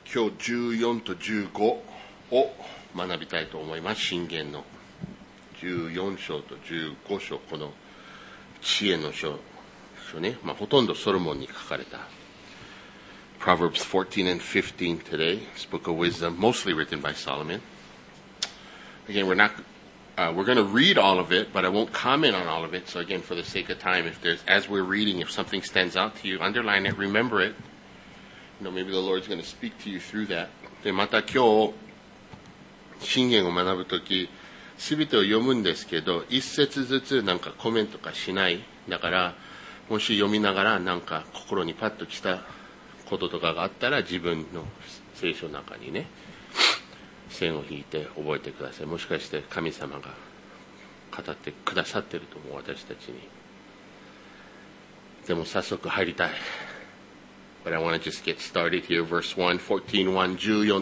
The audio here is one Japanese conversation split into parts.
今日14と15を学びたいと思います。箴言の14章と15章、この知恵の書ね、ほとんどソロモンに書かれた。Proverbs 14 and 15 today, this book of wisdom, mostly written by Solomon. Again, we're going to read all of it, but I won't comment on all of it. So again, for the sake of time, as we're reading, if something stands out to you, underline it, remember it. Maybe the Lord's going to speak to you through that. で、また今日、箴言を学ぶとき、すべてを読むんですけど、一節ずつなんかコメントかしない。だから、もし読みながらなんか心にパッときたこととかがあったら、自分の聖書の中にね、線を引いて覚えてください。もしかして神様が語ってくださっていると思う、私たちに。でも早速入りたい。But I want to just get started here. Verse 1, 14:1,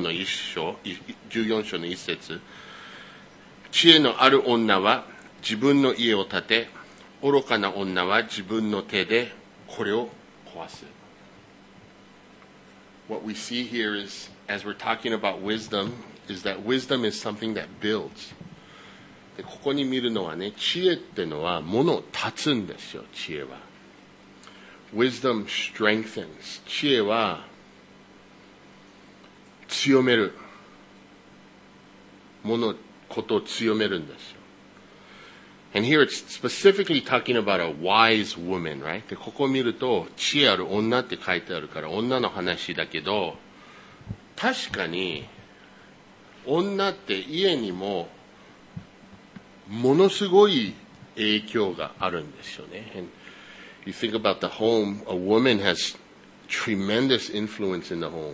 14章の一節。知恵のある女は自分の家を建て、愚かな女は自分の手でこれを壊す。What we see here is, as we're talking about wisdom, is that wisdom is something that builds. でここに見るのはね、知恵ってのは物を立つんですよ、知恵は。Wisdom strengthens. 知恵は強める。ことを強めるんですよ。And here it's specifically talking about a wise woman, right? で、ここを見ると、知恵ある女って書いてあるから、女の話だけど、確かに、女って家にも、ものすごい影響があるんですよね。And you think about the home, a woman has tremendous influence in the home.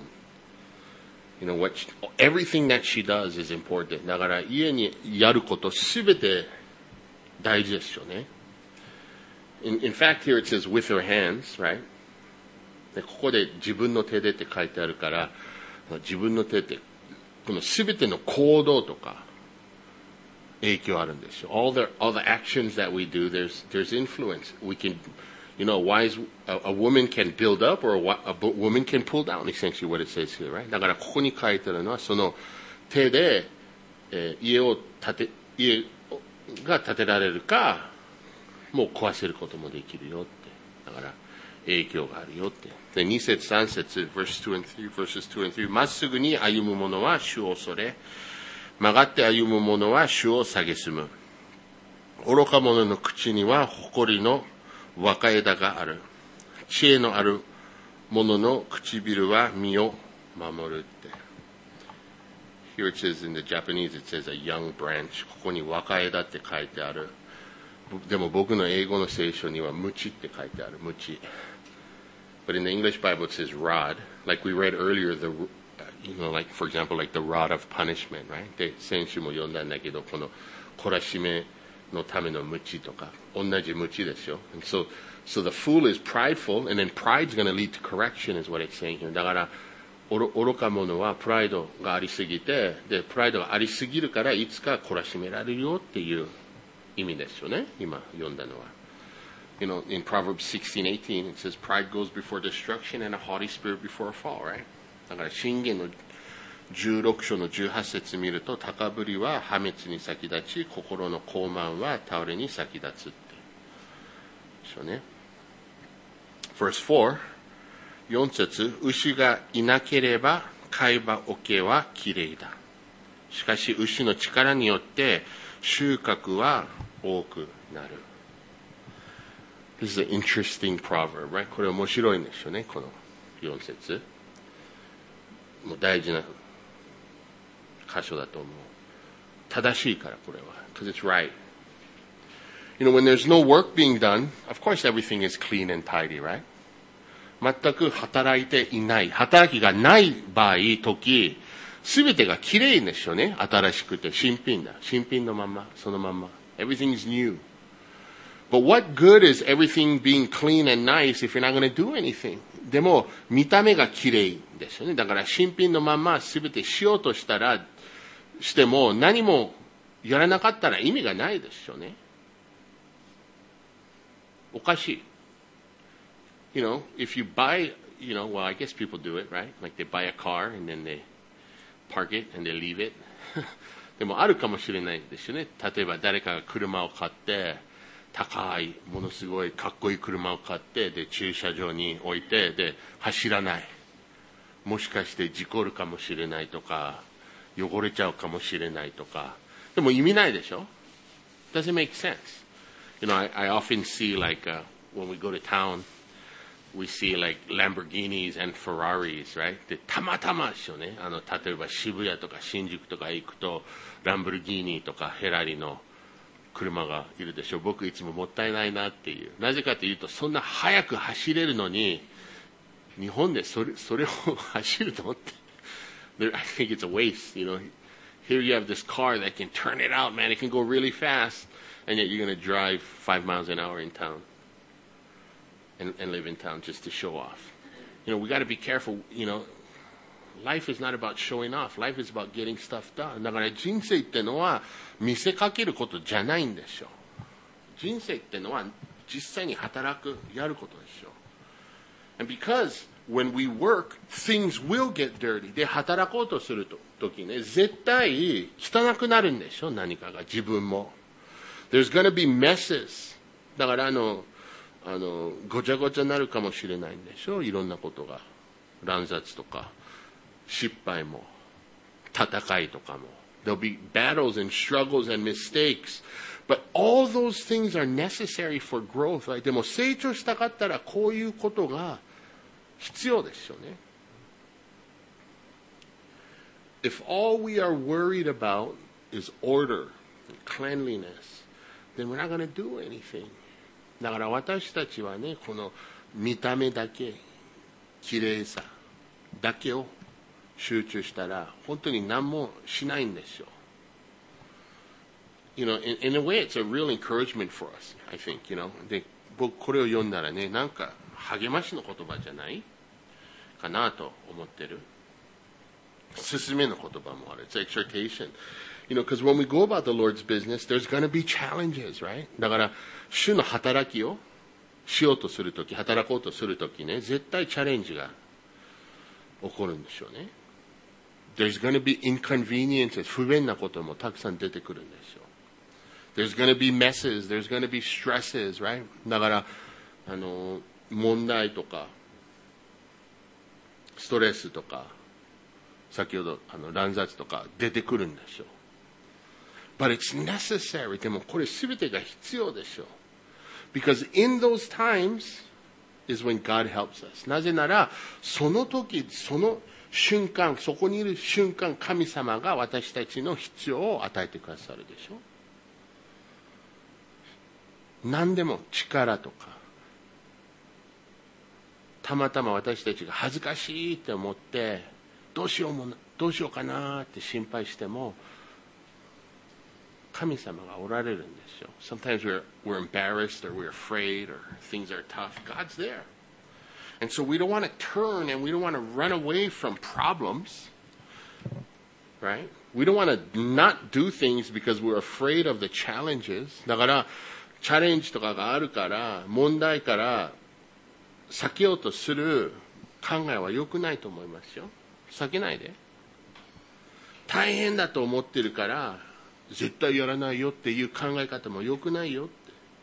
Everything that she does is important. だから家にやることすべて大事ですよね。In fact, here it says with her hands, right? でここで自分の手でって書いてあるから、自分の手ってこのすべての行動とか影響あるんですよ。All the actions that we do, there's influence. We can.A woman can build up or a woman can pull down, essentially what it says here, right? だからここに書いてあるのは、その手で、家が建てられるか、もう壊せることもできるよって。だから影響があるよって。で、2節3節 verses 2 and 3、まっすぐに歩む者は主を恐れ、曲がって歩む者は主を蔑む。愚か者の口には誇りの若枝がある。知恵のある者の唇は身を守るって。Here it says in the Japanese, it says a young branch. ここに若枝って書いてある。でも僕の英語の聖書には鞭って書いてある。鞭。But in the English Bible it says rod. Like we read earlier, like for example, like the rod of punishment, right? で、先週も読んだんだけど、この懲らしめのための鞭とか同じ鞭ですよ。So the fool is prideful, and then pride's going to lead to correction, is what it's saying here. だから愚か者はプライドがありすぎて、でプライドがありすぎるからいつか懲らしめられるよっていう意味ですよね。今読んだのは。In Proverbs 16:18 it says, "Pride goes before destruction, and a haughty spirit before a fall." Right? だから箴言の16章の18節見ると、高ぶりは破滅に先立ち、心の傲慢は倒れに先立つって。そうね。Verse 4、4節、牛がいなければ飼い葉桶はきれいだ。しかし牛の力によって収穫は多くなる。This is an interesting proverb, right? これ面白いんですよね、この4節。もう大事な箇所だと思う。正しいからこれは。Because it's right. When there's no work being done, of course everything is clean and tidy, right? 全く働いていない。働きがない場合、時、すべてがきれいんですよね。新しくて、新品だ。新品のまま、そのまま。Everything is new. But what good is everything being clean and nice if you're not going to do anything? でも、見た目がきれいですよね。だから、新品のまますべてしようとしても、何もやらなかったら意味がないですよね。おかしい。If you buy well, I guess people do it, right? Like they buy a car and then they park it and they leave it. でもあるかもしれないですよね。例えば誰かが車を買って、高い、ものすごいかっこいい車を買って、で、駐車場に置いて、で、走らない。もしかして事故るかもしれないとか、汚れちゃうかもしれないとか。でも意味ないでしょ？ Doesn't make sense. I often see when we go to town, we see like Lamborghinis and Ferraris, right? で、たまたまですよね。例えば渋谷とか新宿とか行くと、ランボルギーニとかフェラリの車がいるでしょ。僕いつももったいないなっていう。なぜかというと、そんな速く走れるのに、日本でそれを走ると思って。I think it's a waste, Here you have this car that can turn it out, man. It can go really fast. And yet you're going to drive 5 miles an hour in town and live in town just to show off. We got to be careful, Life is not about showing off. Life is about getting stuff done. だから人生ってのは見せかけることじゃないんでしょ。人生ってのは実際に働く、やることでしょ。And because when we work, things will get dirty. で、働こうとするときね、絶対汚くなるんでしょ、何かが、自分も。There's gonna be messes. だからごちゃごちゃになるかもしれないんでしょ、いろんなことが。乱雑とか、失敗も、戦いとかも。There'll be battles and struggles and mistakes. But all those things are necessary for growth. Right? でも成長したかったらこういうことが必要ですよね。If all we are worried about is order and cleanliness, then we're not going to do anything. だから私たちはね、この見た目だけ、綺麗さだけを集中したら、本当に何もしないんですよ。In a way, it's a real encouragement for us, I think, で、僕これを読んだらね、なんか励ましの言葉じゃないかなと思ってる。勧めの言葉もある。It's exhortation. Because when we go about the Lord's business, there's going to be challenges, right? だから、主の働きをしようとするとき、働こうとするときね、絶対チャレンジが起こるんでしょうね。There's going to be inconveniences. 不便なこともたくさん出てくるんですよ。There's going to be messes. There's going to be stresses, right? だから、問題とか、ストレスとか、先ほど乱雑とか出てくるんでしょう。But it's necessary. でもこれ全てが必要でしょう。Because in those times is when God helps us. なぜなら、その時、その瞬間、そこにいる瞬間、神様が私たちの必要を与えてくださるでしょう。何でも力とか、たまたま私たちが恥ずかしいって思って、どうしようかなって心配しても、神様がおられるんですよ。Sometimes we're embarrassed or we're afraid or things are tough. God's there. And so we don't want to turn and we don't want to run away from problems. Right? We don't want to not do things because we're afraid of the challenges. だから、チャレンジとかがあるから、問題から避けようとする考えは良くないと思いますよ。避けないで。大変だと思ってるから、絶対やらないよっていう考え方も良くないよって。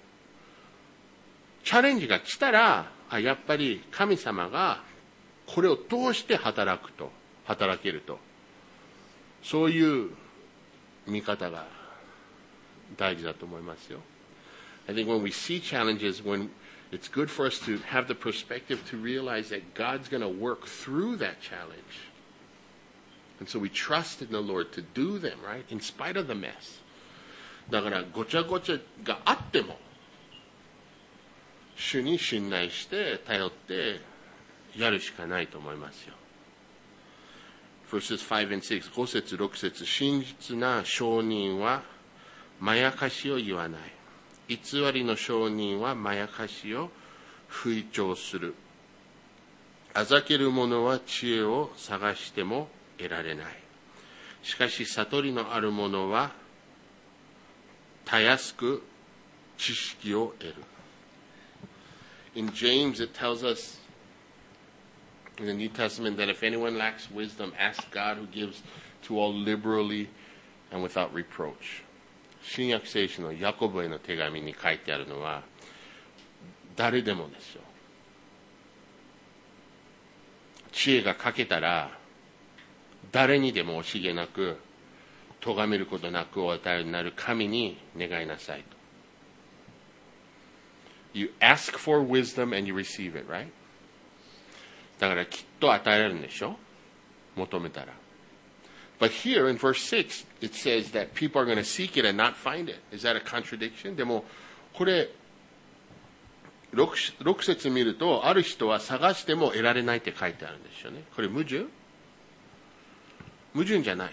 チャレンジが来たら、やっぱり神様がこれを通して働けると。そういう見方が大事だと思いますよ。I think when we see challenges, when it's good for us to have the perspective to realize that God's going to work through that challenge. And so we trust in the Lord to do them, right? In spite of the mess. だからごちゃごちゃがあっても、主に信頼して頼ってやるしかないと思いますよ。Verses 5 and 6、5節6節、真実な証人はまやかしを言わない。偽りの証人はまやかしを吹聴する。あざける者は知恵を探しても得られない。しかし悟りのある者はたやすく知識を得る。In James it tells us in the New Testament that if anyone lacks wisdom, ask God who gives to all liberally and without reproach. 新約聖書のヤコブへの手紙に書いてあるのは、誰でもですよ。知恵が欠けたら、誰にでも惜しげなく、咎めることなくお与えになる神に願いなさいと。You ask for wisdom and you receive it, right? だからきっと与えられるんでしょ？求めたら。But here in verse 6, it says that people are going to seek it and not find it. Is that a contradiction? でも、これ、6節見ると、ある人は探しても得られないって書いてあるんですよね。これ矛盾？矛盾じゃない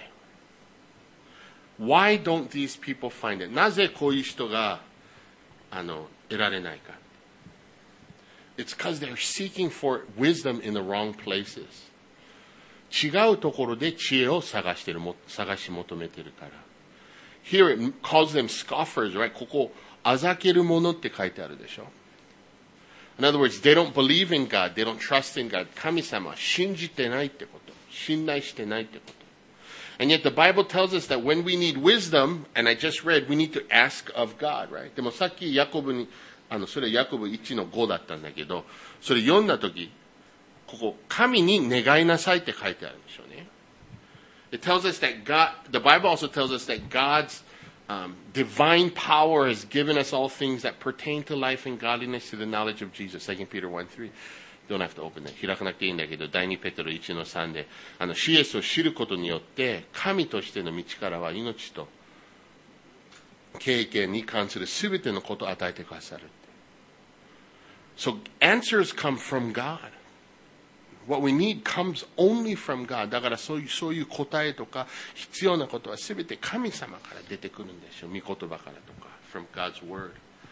。Why don't these people find it? なぜこういう人が得られないか。It's because they're seeking for wisdom in the wrong places. 違うところで知恵を探し求めてるから。Here it calls them scoffers, right? ここ、あざける者って書いてあるでしょ。In other words, they don't believe in God, they don't trust in God. 神様は信じてないってこと。信頼してないってこと。And yet the Bible tells us that when we need wisdom, and I just read, we need to ask of God, right? でもさっきヤコブに、それヤコブ1の5だったんだけど、それ読んだとき、ここ、神に願いなさいって書いてあるんでしょうね。It tells us that God, the Bible also tells us that God's divine power has given us all things that pertain to life and godliness to the knowledge of Jesus. 2 Peter 1:3. Don't have to open it. 開かなくていいんだけど、第2ペテロ1の3で、主イエスを知ることによって、神としての道からは命と経験に関するすべてのことを与えてくださる。So answers come from God.What we need comes only from God. だからそういう答えとか必要なことはすべて神様から出てくるんでしょう。御言葉からとか。From God's word.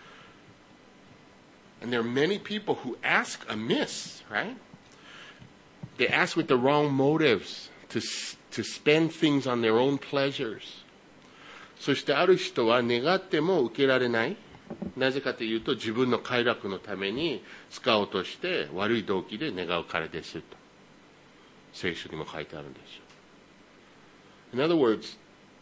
And there are many people who ask amiss, right? They ask with the wrong motives to spend things on their own pleasures. そしてある人は願っても受けられない。なぜかというと自分の快楽のために使おうとして悪い動機で願うからですと聖書にも書いてあるんですよ。In other words,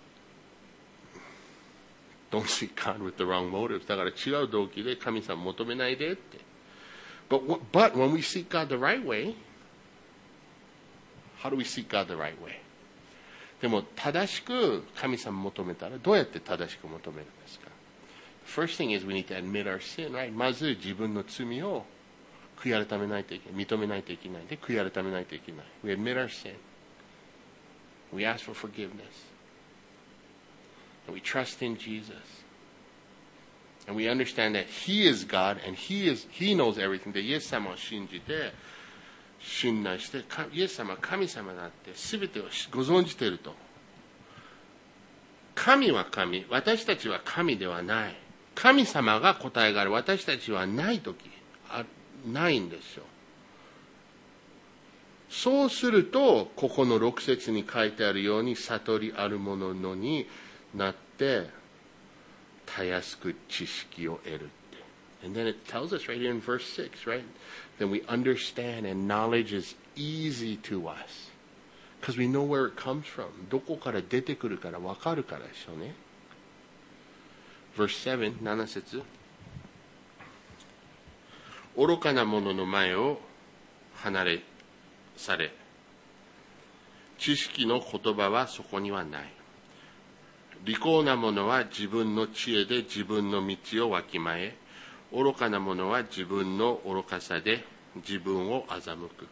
don't seek God with the wrong motives. だから違う動機で神様求めないでって。But when we seek God the right way, how do we seek God the right way? でも正しく神様求めたらどうやって正しく求めるんですか？First thing is we need to admit our sin, right? まず自分の罪を悔い改めないといけない。認めないといけない。で、悔い改めないといけない。We admit our sin. We ask for forgiveness. And we trust in Jesus. And we understand that He is God and He knows everything. で、イエス様を信じて、信頼して、イエス様は神様だって全てをご存じていると。神は神。私たちは神ではない。神様が答えがある。私たちはないとき、ないんですよ。そうすると、ここの6節に書いてあるように、悟りあるもののになって、たやすく知識を得るって。And then it tells us right here in verse 6, right? Then we understand and knowledge is easy to us. Because we know where it comes from. どこから出てくるから分かるからでしょうね。Verse 7, 7節。愚かな者の前を離れされ、知識の言葉はそこにはない。利口な者は自分の知恵で自分の道をわきまえ、愚かな者は自分の愚かさで自分を欺く。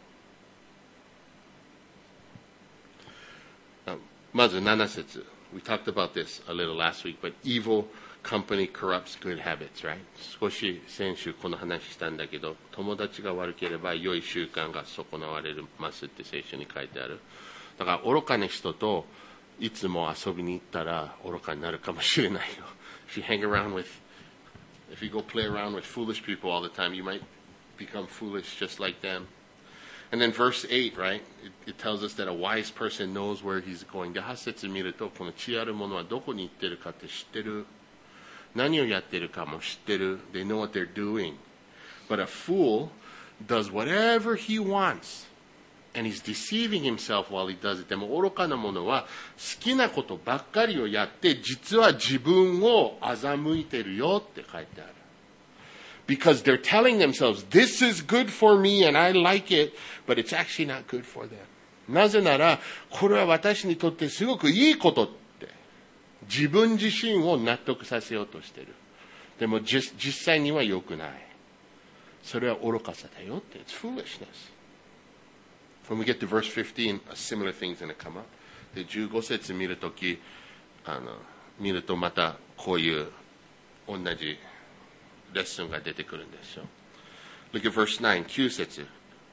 まず7節。We talked about this a little last week, but evil company corrupts good habits, right? 少し先週この話したんだけど、友達が悪ければ良い習慣が損なわれますって聖書に書いてある。だから愚かな人といつも遊びに行ったら愚かになるかもしれないよ。If you go play around with foolish people all the time, you might become foolish just like them. And then verse 8, right? It tells us that a wise person knows where he's going. で、8節見ると、この知ある者はどこに行ってるかって知ってる。何をやってるかも知ってる。They know what they're doing. But a fool does whatever he wants. And he's deceiving himself while he does it. でも愚かな者は好きなことばっかりをやって、実は自分を欺いてるよって書いてある。Because they're telling themselves, this is good for me and I like it, but it's actually not good for them. なぜなら、これは私にとってすごくいいことって、自分自身を納得させようとしている。でも実際には良くない。それは愚かさだよって。It's foolishness.When we get to verse 15, a similar thing is going to come up. で、15節見るとき、見るとまたこういう同じレッスンが出てくるんですよ。Look at verse 9, 9節。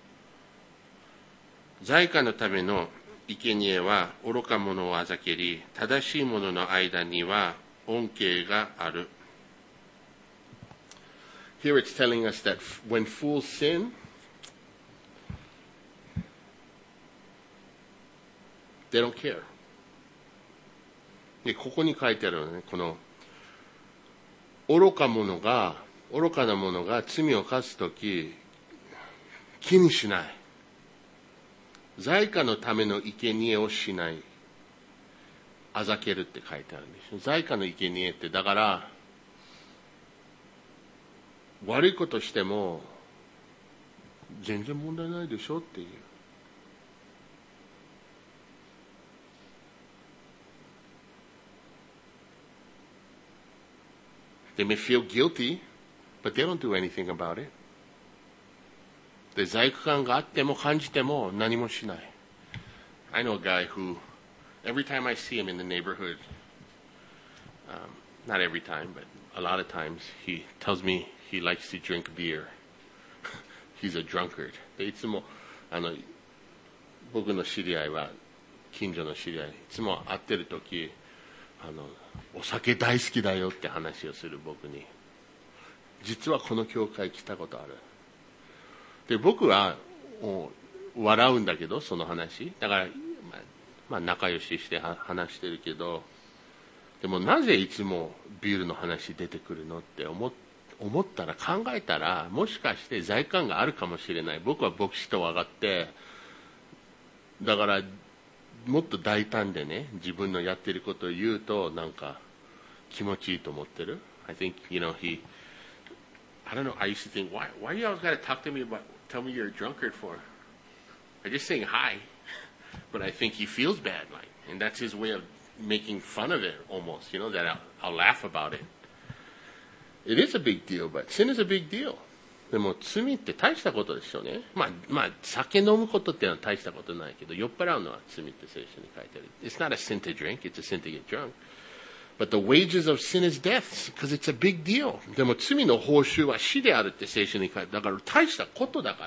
財貨のための生贄は愚か者をあざけり、正しい者の間には恩恵がある。Here it's telling us that when fools sin,They don't care. で、ここに書いてあるのね、この愚かな者が罪を犯すとき、気にしない。財貨のための生贄をしない。あざけるって書いてあるんですよ。財貨の生贄って、だから、悪いことしても、全然問題ないでしょっていう。They may feel guilty, but they don't do anything about it. で、罪悪感があっても感じても何もしない。I know a guy who, every time I see him in the neighborhood, not every time, but a lot of times, he tells me he likes to drink beer. He's a drunkard. で、いつも、僕の知り合いは、近所の知り合い、いつも会ってるとき、お酒大好きだよって話をする僕に、実はこの教会来たことある。で、僕は笑うんだけど、その話。だから、まあ仲良しして話してるけど、でもなぜいつもビールの話出てくるのって思ったら、考えたら、もしかして罪悪感があるかもしれない。僕は牧師と分かって、だから、もっと大胆でね、自分のやってることを言うと、なんか、気持ちいいと思ってる。I think, I don't know, I used to think, why you always gotta talk to me about, tell me you're a drunkard for? I'm just saying hi. But I think he feels bad, like, and that's his way of making fun of it almost, that I'll laugh about it. It is a big deal, but sin is a big deal. でも罪って大したことでしょうね。まあ酒飲むことっていうのは大したことないけど、酔っ払うのは罪って聖書に書いてある。It's not a sin to drink, it's a sin to get drunk. But the wages of sin is death, because it's a big deal. でも罪の報酬は死であるって聖書に書いてある。だから大したことだから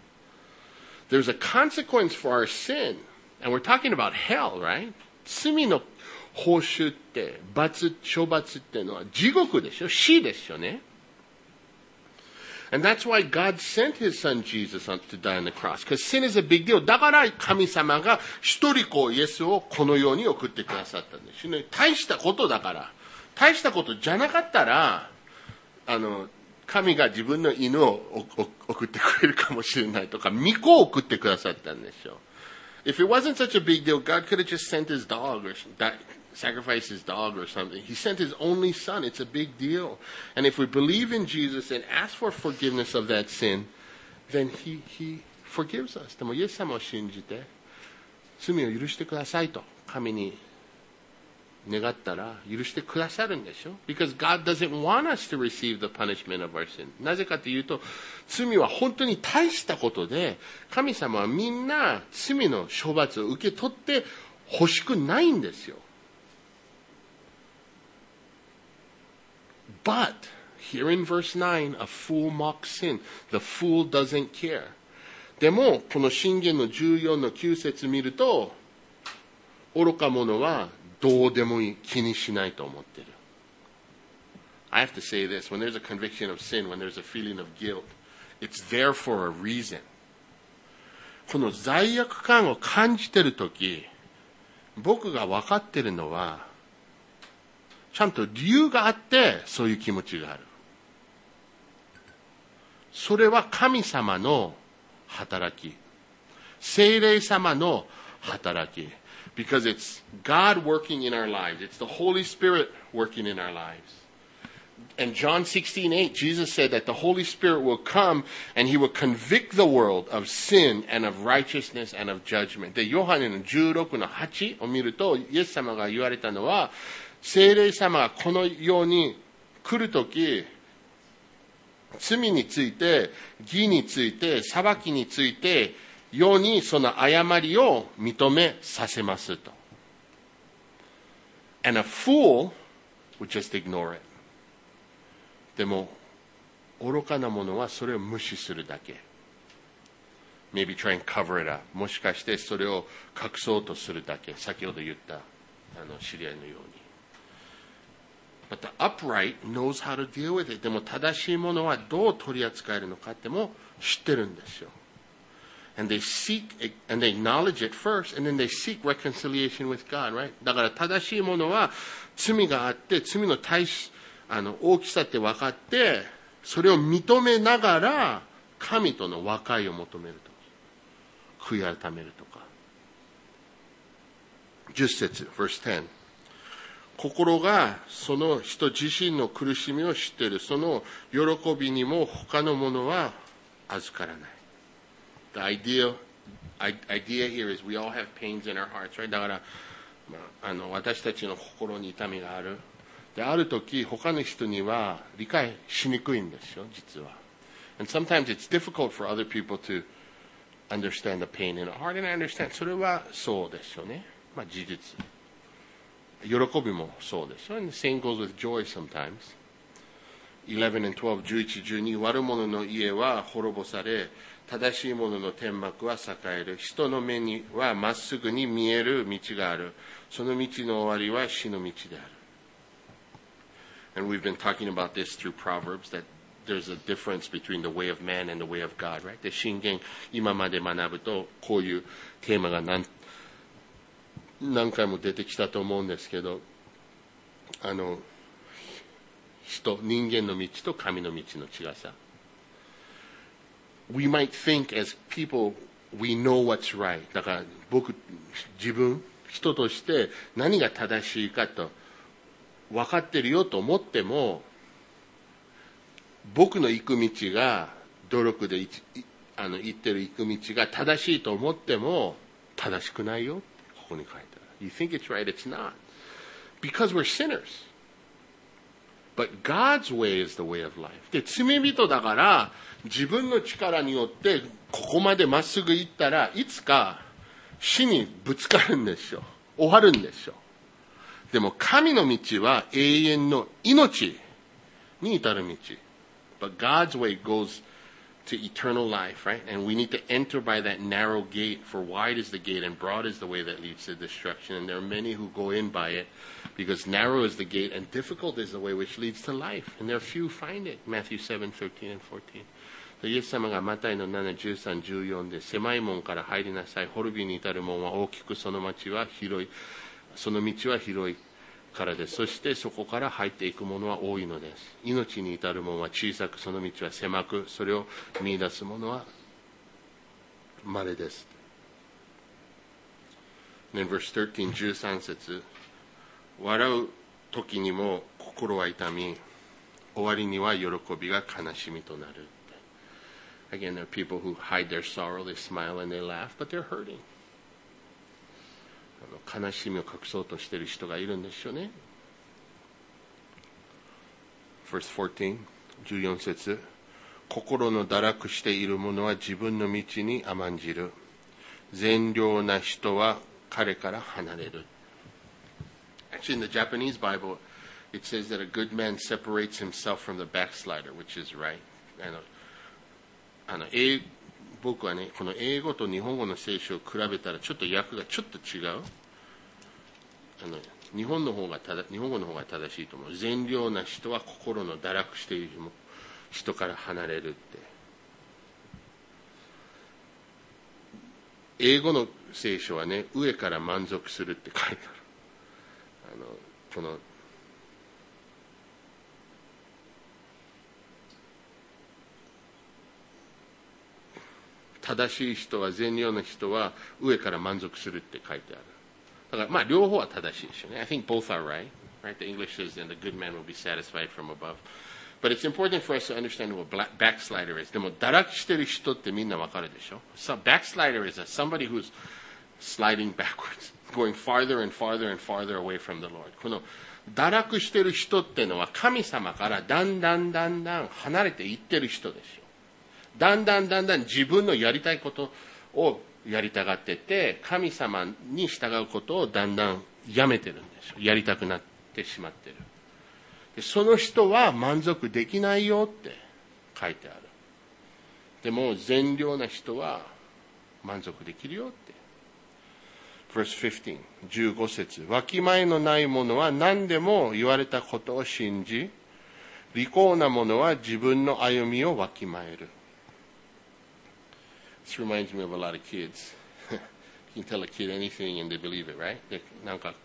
。There's a consequence for our sin. And we're talking about hell, right? 罪の報酬って、処罰っていうのは地獄でしょ、死でしょね。And that's why God sent his son Jesus to die on the cross. Because sin is a big deal. だから神様が一人子イエスをこの世に送ってくださったんですね。大したことだから。大したことじゃなかったら、神が自分の犬を送ってくれるかもしれないとか、御子を送ってくださったんですよ。If it wasn't such a big deal, God could have just sent his dog or sacrifice his dog or something. He sent his only son. It's a big deal. And if we believe in Jesus and ask for forgiveness of that sin, then he forgives us. でもイエス様を信じて罪を許してくださいと神に願ったら許してくださるんでしょ。Because God doesn't want us to receive the punishment of our sin. なぜかというと、罪は本当に大したことで、神様はみんな罪の処罰を受け取って欲しくないんですよ。But, here in verse 9, a fool mocks sin. The fool doesn't care. でも、この箴言の14の9節見ると、愚か者はどうでもいい、気にしないと思ってる。I have to say this, when there's a conviction of sin, when there's a feeling of guilt, it's there for a reason. この罪悪感を感じてるとき、僕が分かってるのは、ちゃんと理由があって、そういう気持ちがある。それは神様の働き。 聖霊様の働き。Because it's God working in our lives. It's the Holy Spirit working in our lives. And John 16:8, Jesus said that the Holy Spirit will come and He will convict the world of sin and of righteousness and of judgment. で、ヨハネの16の8を見ると、イエス様が言われたのは、聖霊様がこの世に来るとき、罪について、義について、裁きについて、世にその誤りを認めさせますと。And a fool would just ignore it. でも、愚かな者はそれを無視するだけ。Maybe try and cover it up. もしかしてそれを隠そうとするだけ。先ほど言った知り合いのように。But the upright knows how to deal with it. でも正しいものはどう取り扱えるのかっても知ってるんですよ。And they seek and they acknowledge it first, and then they seek reconciliation with God, right? だから正しいものは罪があって、罪の大きさって分かって、それを認めながら神との和解を求めると。悔い改めるとか。10節、verse 10。心がその人自身の苦しみを知っている。その喜びにも他のものは預からない。The idea here is we all have pains in our hearts, right? だから、私たちの心に痛みがある。で、ある時、他の人には理解しにくいんですよ、実は。And sometimes it's difficult for other people to understand the pain in our heart, and I understand. それはそうですよね。事実。喜びもそうですよ。And the same goes with joy sometimes. 11 and 12, 11、12、悪者の家は滅ぼされ、正しい者の天幕は栄える。人の目にはまっすぐに見える道がある。その道の終わりは死の道である。And we've been talking about this through Proverbs, that there's a difference between the way of man and the way of God, right? で、箴言、今まで学ぶと、こういうテーマが何回も出てきたと思うんですけど、人間の道と神の道の違さ。We might think as people, we know what's right. だから自分、人として何が正しいかと分かってるよと思っても、僕の行く道が、努力で行ってる行く道が正しいと思っても、正しくないよ。ここに書いてある。You think it's right, it's not. Because we're sinners. But God's way is the way of life. で、罪人だから、自分の力によって、ここまでまっすぐ行ったらいつか死にぶつかるんですよ。終わるんですよ。でも神の道は永遠の命に至る道。But God's way goes to eternal life, right? And we need to enter by that narrow gate, for wide is the gate and broad is the way that leads to destruction. And there are many who go in by it, because narrow is the gate and difficult is the way which leads to life. And there are few who find it. Matthew 7:13 and 14. イエス様がマタイの7、13、14で、狭い門から入りなさい。滅びに至る門は大きく、その道は広いからです。そしてそこから入っていくものは多いのです。命に至る門は小さく、その道は狭く、それを見出すものは稀です。Then verse 13、13節。笑う時にも心は痛み、終わりには喜びが悲しみとなる。Again, there are people who hide their sorrow, they smile and they laugh, but they're hurting. 悲しみを隠そうとしている人がいるんですよね。Verse 14、14節。心の堕落している者は自分の道に甘んじる。善良な人は彼から離れる。Actually, in the Japanese Bible, it says that a good man separates himself from the backslider, which is right. 僕はね、この英語と日本語の聖書を比べたらちょっと訳がちょっと違う。日本語の方が正しいと思う。善良な人は心の堕落している人から離れるって。英語の聖書はね、上から満足するって書いてある。この正しい人は、善良な人は上から満足するって書いてある。だからまあ両方は正しいですよね。I think both are right. Right? The English says, and the good man will be satisfied from above. But it's important for us to understand what a backslider is. でも堕落してる人ってみんなわかるでしょ。So backslider is somebody who's sliding backwards, going farther and farther and farther away from the Lord. この堕落してる人ってのは神様からだんだん離れていってる人ですよ。だんだん自分のやりたいことをやりたがってて、神様に従うことをだんだんやめてるんですよ。やりたくなってしまってる。でその人は満足できないよって書いてある。でも善良な人は満足できるよって。Verse 15、15節。わきまえのない者は何でも言われたことを信じ、利口な者は自分の歩みをわきまえる。This reminds me of a lot of kids. You can tell a kid anything and they believe it, right? でなんか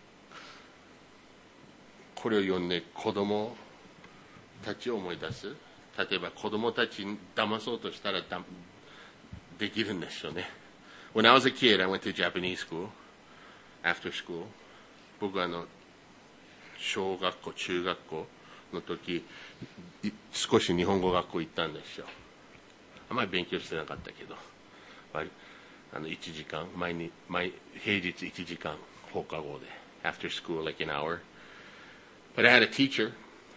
これを読んで子供たちを思い出す。例えば子供たちに騙そうとしたらできるんですよね。When I was a kid, I went to Japanese school, after school. 僕は小学校、中学校の時、少し日本語学校行ったんですよ。あまり勉強してなかったけど。1時間、平日1時間、放課後で。After school, like an hour. But I had a teacher,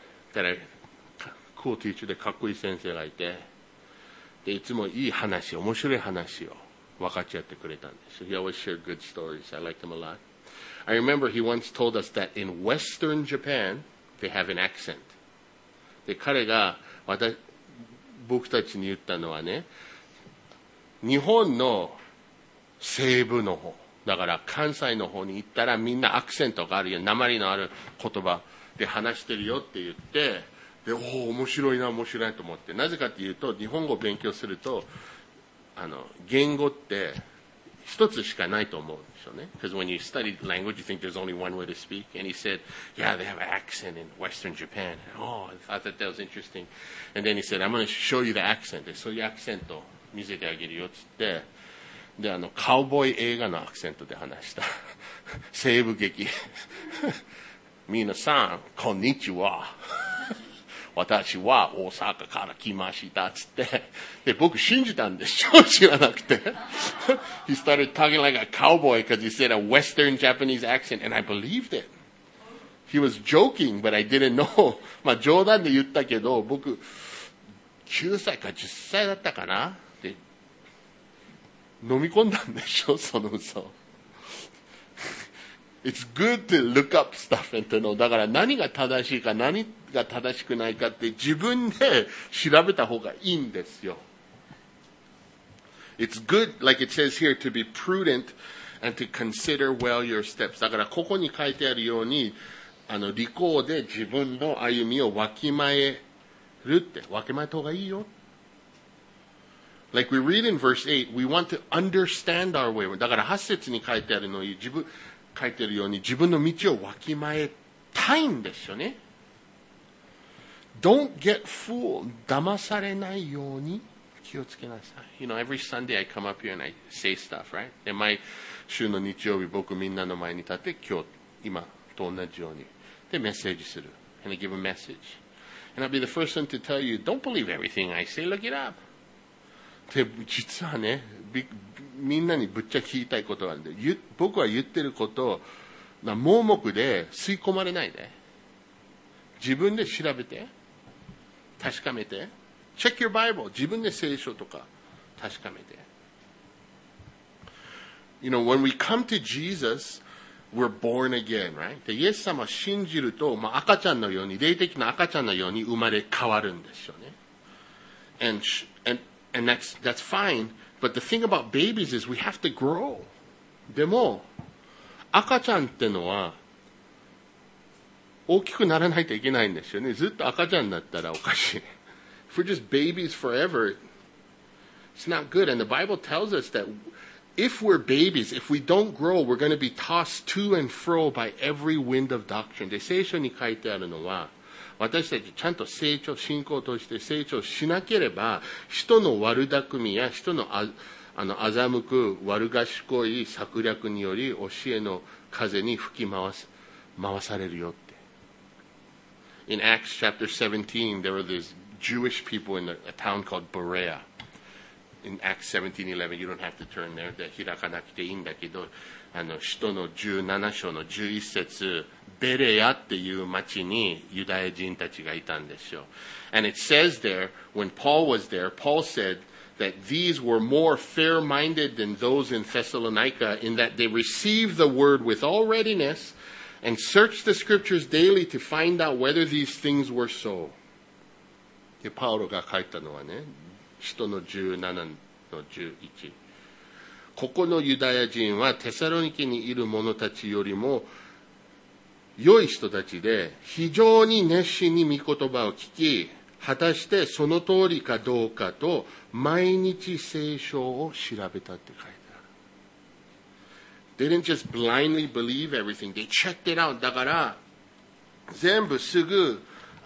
cool teacher でかっこいい先生がいて、でいつもいい話、面白い話を分かち合ってくれたんです。He always shared good stories. I liked him a lot. I remember he once told us that in Western Japan, they have an accent. で、彼が僕たちに言ったのはね、日本の西部の方、だから関西の方に行ったらみんなアクセントがあるよ、訛りのある言葉で話してるよって言って、で、面白いなと思って。なぜかっていうと、日本語を勉強すると、言語って一つしかないと思うんですよね。Because when you study language, you think there's only one way to speak. And he said, yeah, they have an accent in Western Japan. Oh, I thought that was interesting. And then he said, I'm going to show you the accent. で、そういうアクセントを見せてあげるよっつって、で、カウボーイ映画のアクセントで話した。西部劇。皆さん、こんにちは。私は大阪から来ましたっつって。で、僕信じたんですよ。知らなくて。He started talking like a cowboy because he said a Western Japanese accent and I believed it. He was joking, but I didn't know. まあ冗談で言ったけど、僕、9歳か10歳だったかなで、飲み込んだんでしょ、その嘘。It's good to look up stuff and to know. だから何が正しいか何が正しくないかって自分で調べた方がいいんですよ。It's good, like it says here, to be prudent and to consider well your steps. だからここに書いてあるように、利口で自分の歩みをわきまえるって、わきまえた方がいいよ。Like we read in verse 8, we want to understand our way. だから8節に書いてあるのに書いてるように自分の道をわきまえたいんですよね。Don't get fooled. 騙されないように気をつけなさい。You know, every Sunday I come up here and I say stuff, right? で、毎週の日曜日僕みんなの前に立って今と同じようにでメッセージする。And I give a message. And I'll be the first one to tell you, don't believe everything I say, look it up. で、実はね、みんなにぶっちゃけ言いたいことがあるんで、僕は言ってることを盲目で吸い込まれないで。自分で調べて、確かめて。Check your Bible. 自分で聖書とか確かめて。You know, when we come to Jesus, we're born again, right? で、イエス様を信じると、赤ちゃんのように、霊的な赤ちゃんのように生まれ変わるんですよね。And that's fine. But the thing about babies is we have to grow. でも、赤ちゃんってのは、大きくならないといけないんですよね。ずっと赤ちゃんだったらおかしい。If we're just babies forever, it's not good. And the Bible tells us that if we're babies, if we don't grow, we're going to be tossed to and fro by every wind of doctrine. で、聖書に書いてあるのは、私たちちゃんと信仰として成長しなければ、人の悪巧みや人の欺く悪賢い策略により教えの風に吹き回されるよって。In Acts chapter 17, there were these Jewish people in a town called Berea. In Acts 17:11, you don't have to turn there. で開かなくていいんだけど、使徒の17章の11節、ベレアっていう町にユダヤ人たちがいたんですよ。And it says there, when Paul was there, Paul said that these were more fair-minded than those in Thessalonica in that they received the word with all readiness and searched the scriptures daily to find out whether these things were so. でパウロが書いたのはね、使徒の17の11。ここのユダヤ人はテサロニケにいる者たちよりも良い人たちで非常に熱心に御言葉を聞き、果たしてその通りかどうかと毎日聖書を調べたって書いてある。They didn't just blindly believe everything. They checked it out. だから全部すぐ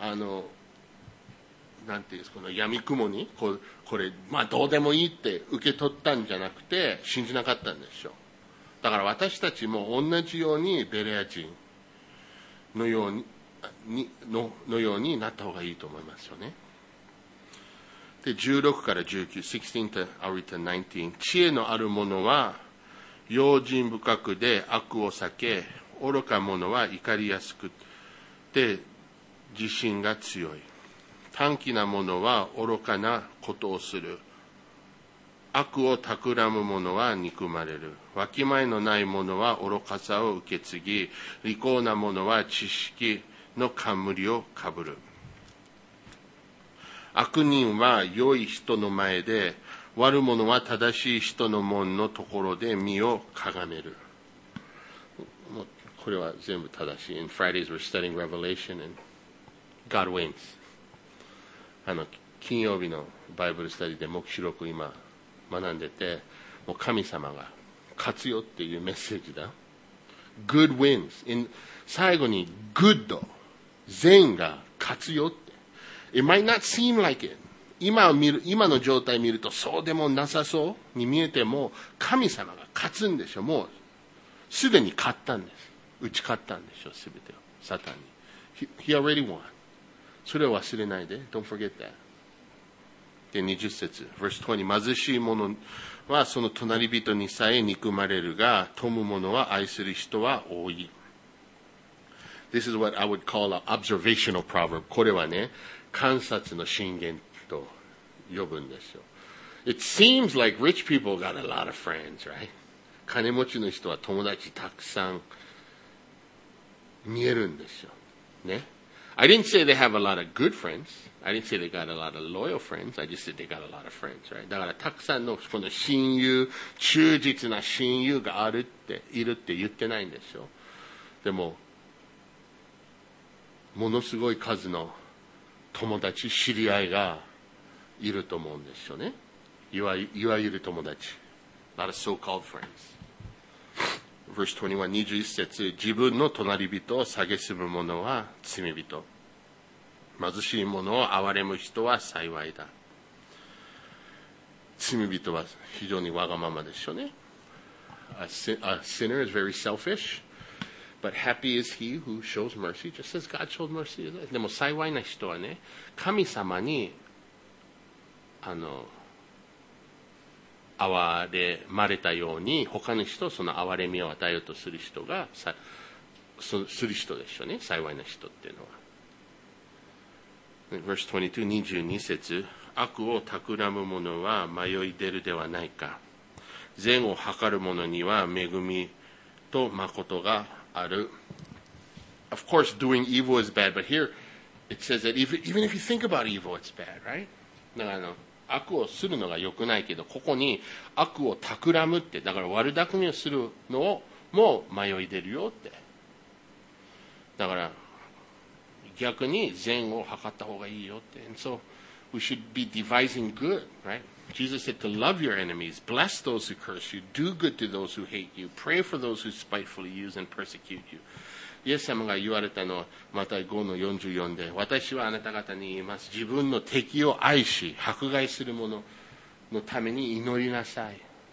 なんていうんですか、この闇雲にこれまあどうでもいいって受け取ったんじゃなくて信じなかったんでしょう。だから私たちも同じようにベレア人のようになった方がいいと思いますよね。で16から19、16 to19、知恵のある者は用心深くで悪を避け、愚か者は怒りやすくて自信が強い。短気な者は愚かなことをする。悪を企む者は憎まれる。わきまえのない者は愚かさを受け継ぎ、利口な者は知識の冠をかぶる。悪人は良い人の前で、悪者は正しい人の門のところで身をかがめる。これは全部正しい。In Fridays we're studying Revelation and God wins. 金曜日のバイブルスタディで黙示録今学んでて、もう神様が勝つよっていうメッセージだ。Good wins. 最後に good 善が勝つよって。It might not seem like it. 今の状態見るとそうでもなさそうに見えても、神様が勝つんでしょ。もうすでに勝ったんです。打ち勝ったんでしょ、すべてをサタンに。He already won. それを忘れないで。Don't forget that. で20節、verse 20、貧しい者はその隣人にさえ憎まれるが、富む者は愛する人は多い。This is what I would call an observational proverb. これはね、観察の箴言と呼ぶんですよ。It seems like rich people got a lot of friends, right? 金持ちの人は友達たくさん見えるんですよ。ね。I didn't say they have a lot of good friends. I didn't say they got a lot of loyal friends. I just said they got a lot of friends, right? だからたくさんのこの親友、忠実な親友がいるって言ってないんですよ。でも、ものすごい数の友達、知り合いがいると思うんですよね。いわゆる友達。A lot of so-called friends.Verse 21、21節、自分の隣人を蔑む者は罪人。貧しい者を憐れむ人は幸いだ。罪人は非常にわがままですよね。A sinner is very selfish, but happy is he who shows mercy, just as God showed mercy. でも幸いな人はね、神様に憐れまれたように他の人その憐れみを与えようとする人がする人でしょうね。幸いな人っていうのは。Verse 22、22節、悪を企む者は迷い出るではないか。善を図る者には恵みと誠がある。Of course, doing evil is bad, but here it says that even if you think about evil, it's bad, right? だから悪をするのが良くないけど、ここに悪を企むって、だから悪巧みをするのをも迷い出るよって。だから逆に善を図った方がいいよって。And so we should be devising good, right? Jesus said to love your enemies, bless those who curse you, do good to those who hate you, pray for those who spitefully use and persecute you. イエス様が言われたのはマタイ 5:44 で、私はあなた方に言います。自分の敵を愛し迫害する者のために祈りなさい。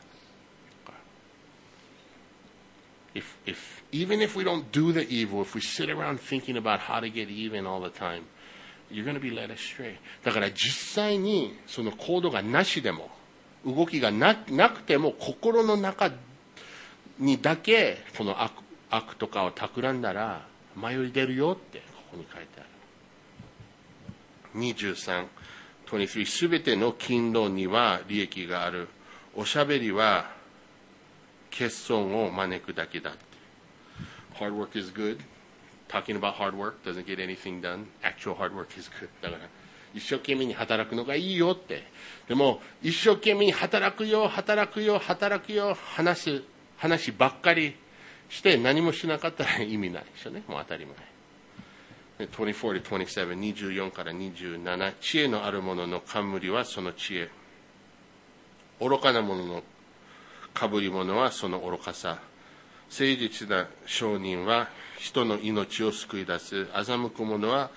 Even if we don't do the evil, if we sit around thinking about how to get even all the time, you're going to be led astray. だから実際にその行動がなしでも、動きがなくても、心の中にだけこの悪とかを企んだら迷い出るよってここに書いてある。23、23、すべての勤労には利益がある。おしゃべりは欠損を招くだけだって。Hard work is good. Talking about hard work doesn't get anything done. Actual hard work is good. だから一生懸命に働くのがいいよって。でも一生懸命に働くよ話ばっかりして何もしなかったら意味ないでしょね。もう当たり前。24 to 27、24から27、知恵のある者の冠はその知恵。愚かな者の被り物はその愚かさ。誠実な商人は人の命を救い出す。欺く者は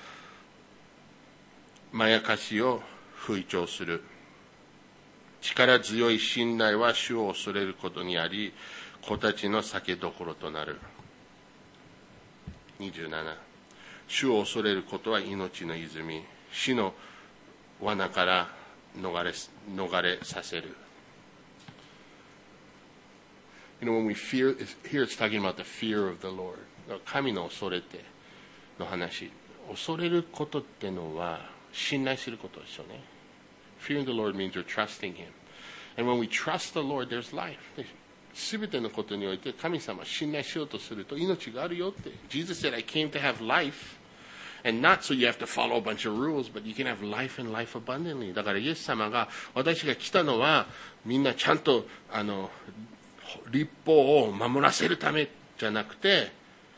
まやかしを吹聴する。力強い信頼は主を恐れることにあり、子たちの酒どころとなる。27、主を恐れることは命の泉。死の罠から逃れさせる。when we fear, here it's talking about the fear of the Lord. 神の恐れての話。恐れることってのは信頼することですよね。Fearing the Lord means you're trusting Him. And when we trust the Lord, there's life. すべてのことにおいて神様を信頼しようとすると命があるよって。Jesus said, I came to have life. And not so you have to follow a bunch of rules, but you can have life and life abundantly. だからイエス様が私が来たのはみんなちゃんと律法を守らせるためじゃなくて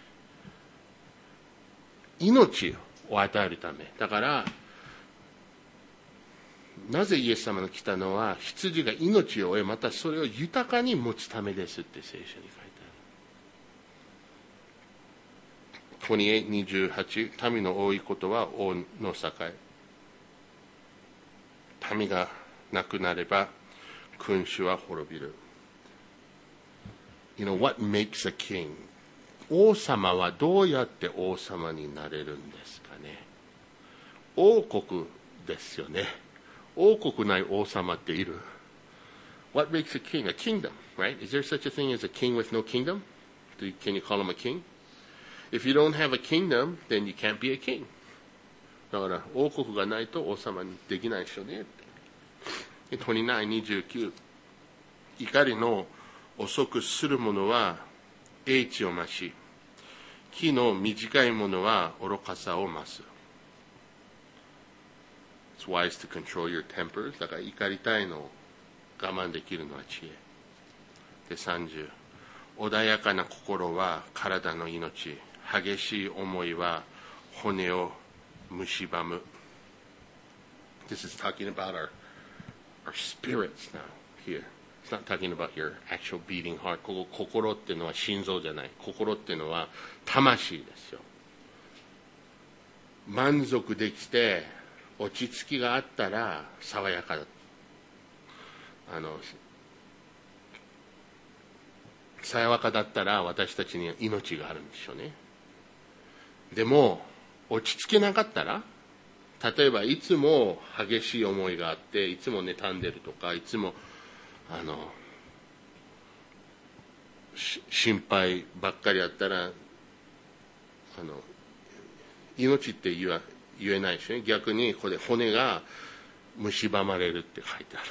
命を与えるためだからなぜイエス様が来たのは羊が命を得またそれを豊かに持つためですって聖書に書いてある。28、民の多いことは王の栄。民がなくなれば君主は滅びる。what makes a king? 王様はどうやって王様になれるんですかね。王国ですよね。王国ない王様っている。What makes a king? A kingdom, right? Is there such a thing as a king with no kingdom? Can you call him a king? If you don't have a kingdom, then you can't be a king. だから王国がないと王様にできないでしょうね。29、29。怒りの遅くする者は英知を増し、気の短い者は愚かさを増す。It's wise to control your tempers. だから怒りたいのを我慢できるのは知恵。で、30。穏やかな心は体の命。激しい思いは骨を蝕む。This is talking about our spirits now here.It's not talking about your actual beating heart. ここ心っていうのは心臓じゃない。心っていうのは魂ですよ。満足できて落ち着きがあったら爽やかだ。爽やかだったら私たちには命があるんでしょうね。でも落ち着けなかったら、例えばいつも激しい思いがあっていつも妬んでるとかいつも心配ばっかりあったら命って言えないしね。逆にこれ骨が蝕まれるって書いてある。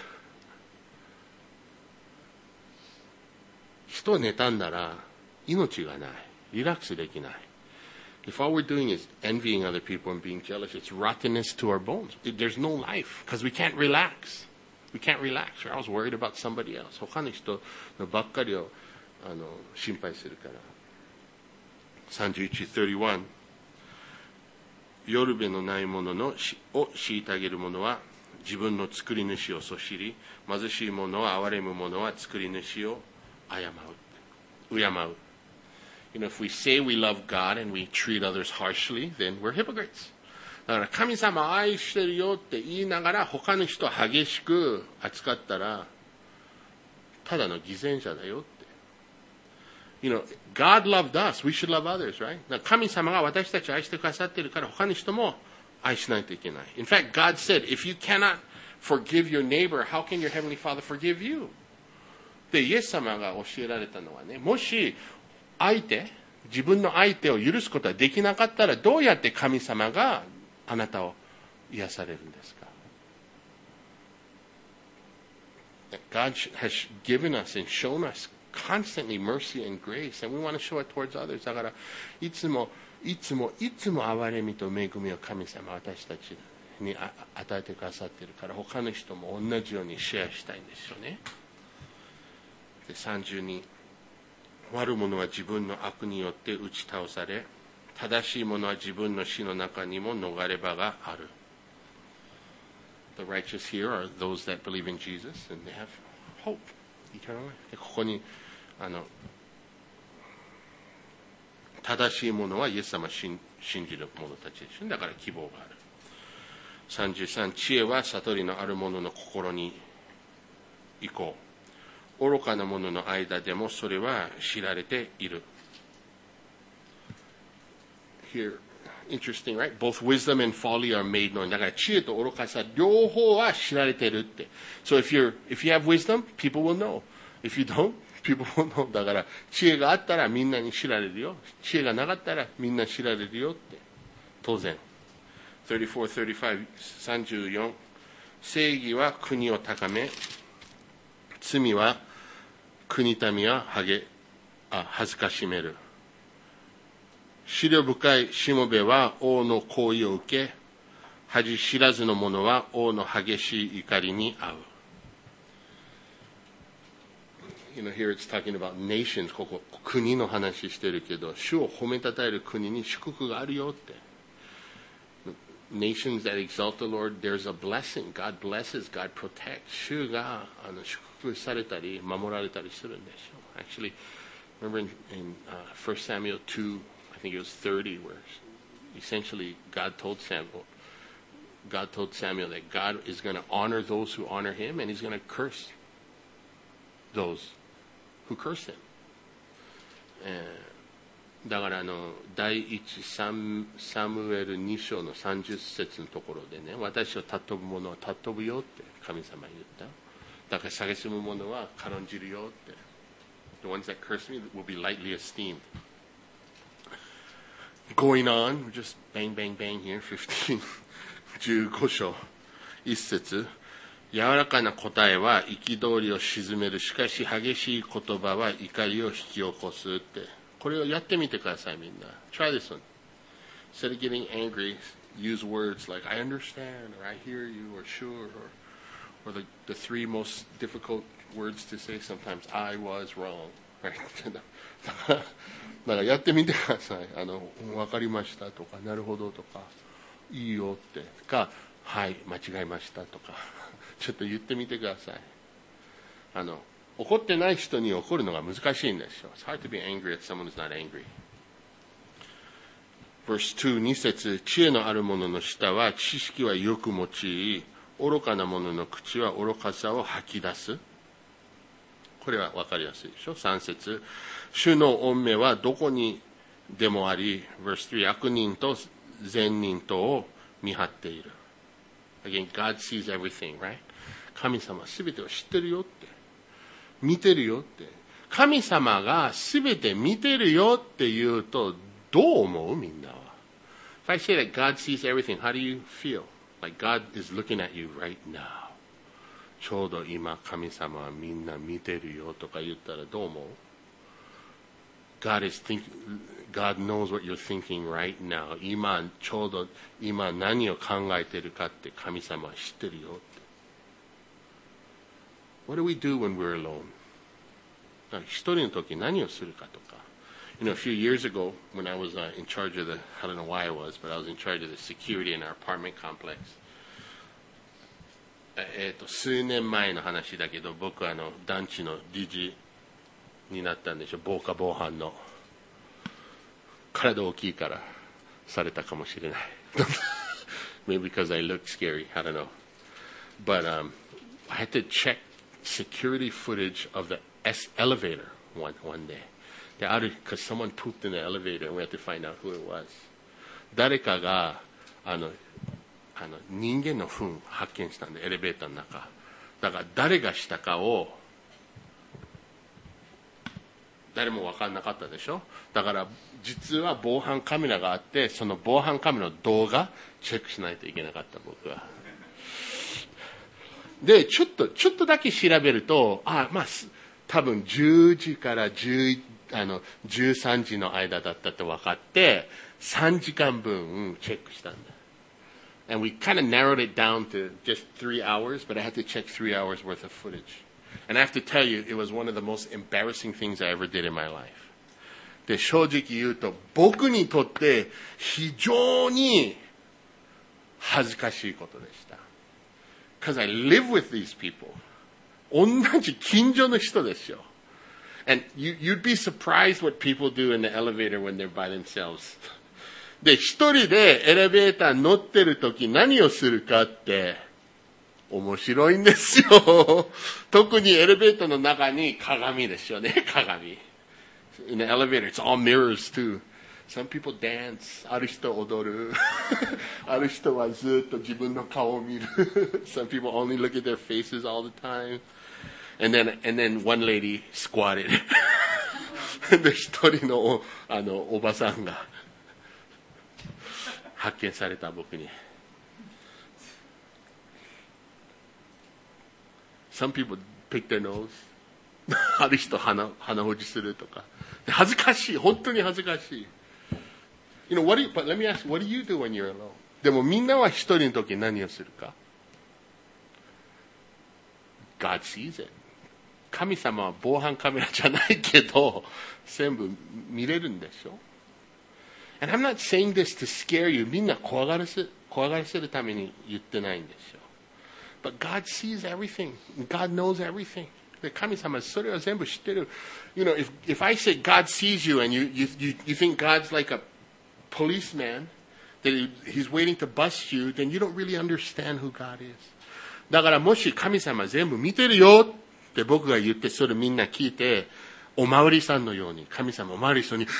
人を妬んだら命がない。リラックスできない。If all we're doing is envying other people and being jealous, it's rottenness to our bones. There's no life because we can't relax.We can't relax. I was worried about somebody else. 他の人のばっかりを心配するから。31、31。よるべのないものを虐げる者は自分の作り主をそしり、貧しい者を憐れむ者は作り主を敬う。if we say we love God and we treat others harshly, then we're hypocrites.だから神様を愛してるよって言いながら他の人を激しく扱ったらただの偽善者だよって。 God loved us. We should love others, right? 神様が私たちを愛してくださっているから他の人も愛しないといけない。In fact, God said, if you cannot forgive your neighbor, how can your heavenly Father forgive you? で、イエス様が教えられたのはね、もし自分の相手を許すことができなかったら、どうやって神様があなたを癒されるんですか？ God has given us and shown us constantly mercy and grace, and we want to show it towards others. だから、いつも憐れみと恵みを神様私たちに与えてくださっているから、他の人も同じようにシェアしたいんですよね。で、32、悪者は自分の悪によって打ち倒され、正しい者は自分の死の中にも逃れ場がある。The righteous here are those that believe in Jesus and they have hope, eternal life. で、ここに正しい者はイエス様を信じる者たちでしょ。だから希望がある。33、知恵は悟りのある者の心に行こう。愚かな者の間でもそれは知られている。Here, interesting, right? Both wisdom and folly are made known. だから知恵と愚かさ両方は知られているって。So if you have wisdom, people will know. If you don't, people will know. だから知恵があったらみんなに知られるよ。知恵がなかったらみんな知られるよって。当然。34、34。正義は国を高め、罪は国民は恥ずかしめる。思慮深いしもべは王の行為を受け、恥知らずの者は王の激しい怒りに遭う。Here it's talking about nations. ここ国の話してるけど、主を褒めたたえる国に祝福があるよって。Nations that exalt the Lord, there's a blessing. God blesses, God protects. 主が祝福されたり守られたりするんでしょう。Actually, remember in 1 Samuel 2, I think it was 30, where essentially God told Samuel that God is going to honor those who honor him, and he's going to curse those who curse him. だから第一サムエル2章の30節のところでね、私を尊ぶ者は尊ぶよって神様言った。だから蔑む者は軽んじるよって。The ones that curse me will be lightly esteemed. Going on, we're just bang, bang, bang here, 15. 15章、1節。柔らかな答えは憤りを鎮める。しかし激しい言葉は怒りを引き起こすって。これをやってみてください、みんな。Try this one. Instead of getting angry, use words like, I understand, or I hear you, or sure, or the three most difficult words to say sometimes, I was wrong. Right? だからやってみてください。わかりましたとか、なるほどとか、いいよってか、はい、間違えましたとか、ちょっと言ってみてください。怒ってない人に怒るのが難しいんですよ。It's hard to be angry at someone who's not angry. Verse 2、2節、知恵のある者の舌は知識はよく用い、愚かな者の口は愚かさを吐き出す。これは分かりやすいでしょ。3節、主の御目はどこにでもあり、Verse 3、悪人と善人とを見張っている。Again, God sees everything, right? 神様は全てを知ってるよって。見てるよって。神様が全て見てるよって言うと、どう思うみんなは。If I say that God sees everything, how do you feel? Like God is looking at you right now. ちょうど今、神様はみんな見てるよとか言ったらどう思う？ God knows what you're thinking right now. ちょうど今何を考えてるかって神様は知ってるよって。What do we do when we're alone? 一人の時何をするかとか。A few years ago, when I was in charge of I don't know why I was, but I was in charge of the security in our apartment complex. 数年前の話だけど、僕は団地の理事になったんでしょ。防火防犯の。体大きいからされたかもしれない。Maybe because I look scary, I don't know. But I had to check security footage of the elevator one day. で、because someone pooped in the elevator and we had to find out who it was. 誰かが、人間の糞発見したんで、エレベーターの中。だから誰がしたかを、誰も分かんなかったでしょ。だから実は防犯カメラがあって、その防犯カメラの動画チェックしないといけなかった、僕は。で、ちょっとだけ調べると、多分10時から13時の間だったと分かって、3時間分チェックしたんだ。And we kind of narrowed it down to just 3 hours, but I had to check 3 hours worth of footage. And I have to tell you, it was one of the most embarrassing things I ever did in my life. で、正直言うと、僕にとって非常に恥ずかしいことでした。Because I live with these people. 同じ近所の人ですよ。And you'd be surprised what people do in the elevator when they're by themselves. で、一人でエレベーター乗ってるとき何をするかって面白いんですよ。特にエレベーターの中に鏡ですよね、鏡。In the elevator, it's all mirrors too. Some people dance. ある人踊る。ある人はずっと自分の顔を見る。Some people only look at their faces all the time. And then one lady squatted. で、一人のおばさんが発見された、僕に。Some people pick their nose. ある人鼻ほじするとか。恥ずかしい。本当に恥ずかしい。but let me ask, what do you do when you're alone? でもみんなは一人の時何をするか？ God sees it. 神様は防犯カメラじゃないけど、全部見れるんでしょ？ And I'm not saying this to scare you. みんな怖がらせるために言ってないんですよ。But God sees everything. God knows everything. で、神様はそれを全部知ってる。if I say God sees you and you think God's like a policeman, that he's waiting to bust you, then you don't really understand who God is. だからもし神様全部見てるよって僕が言って、それみんな聞いて、おまわりさんのように、神様おまわりさんに、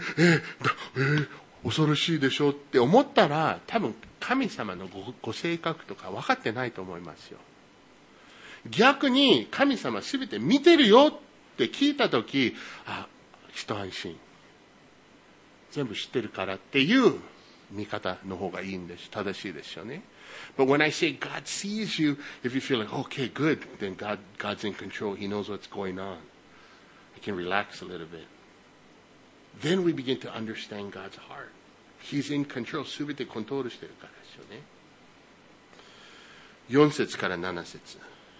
恐ろしいでしょって思ったら、多分神様のご性格とか分かってないと思いますよ。逆に神様すべて見てるよって聞いたとき、一安心。全部知ってるからっていう見方の方がいいんです。正しいですよね。But when I say God sees you, if you feel like, okay, good, then God's in control. He knows what's going on. I can relax a little bit. Then we begin to understand God's heart. He's in control. すべてコントロールしてるからですよね。4節から7節。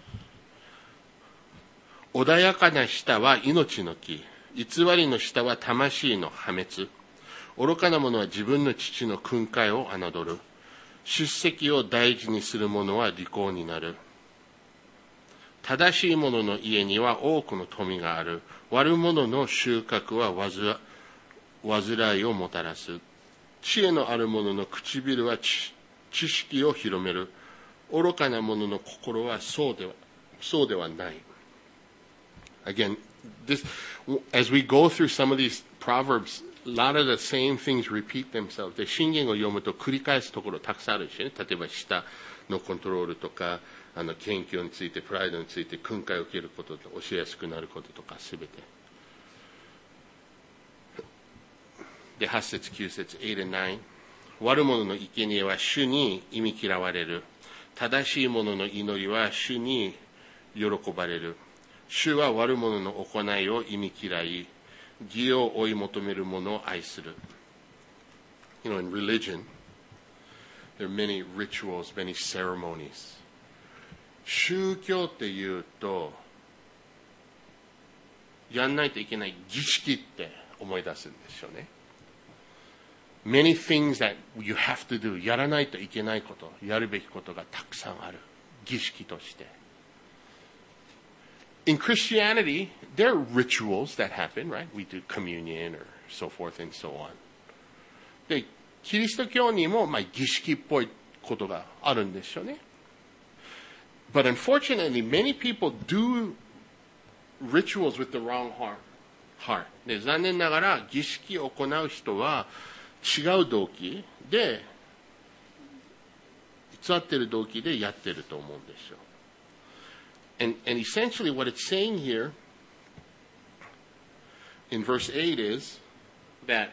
穏やかな舌は命の木。偽りの舌は魂の破滅。愚かな者は自分の父の訓戒を侮る。出席を大事にする者は利口になる。正しい者の家には多くの富がある。悪者の収穫は煩いをもたらす。知恵のある者の唇は知識を広める。愚かな者の心はそうではない。Again, as we go through some of these proverbs, a lot of the same things repeat themselves. で、箴言を読むと繰り返すところたくさんあるしね。例えば舌のコントロールとか、謙虚について、プライドについて、訓戒を受けることと、教えやすくなることとか、すべて。で、8節、9節、8 and 9。悪者の生贄は主に忌み嫌われる。正しい者の祈りは主に喜ばれる。主は悪者の行いを忌み嫌い、義を追い求める者を愛する。in religion, there are many rituals, many ceremonies. 宗教っていうと、やんないといけない儀式って思い出すんですよね。Many things that you have to do, やらないといけないこと、やるべきことがたくさんある。儀式として。In Christianity, there are rituals that happen, right? We do communion or so forth and so on. で、キリスト教にも、儀式っぽいことがあるんですよね。But unfortunately, many people do rituals with the wrong heart. heart. で、残念ながら儀式を行う人は違う動機で、偽っている動機でやってると思うんですよ。And essentially what it's saying here in verse 8 is that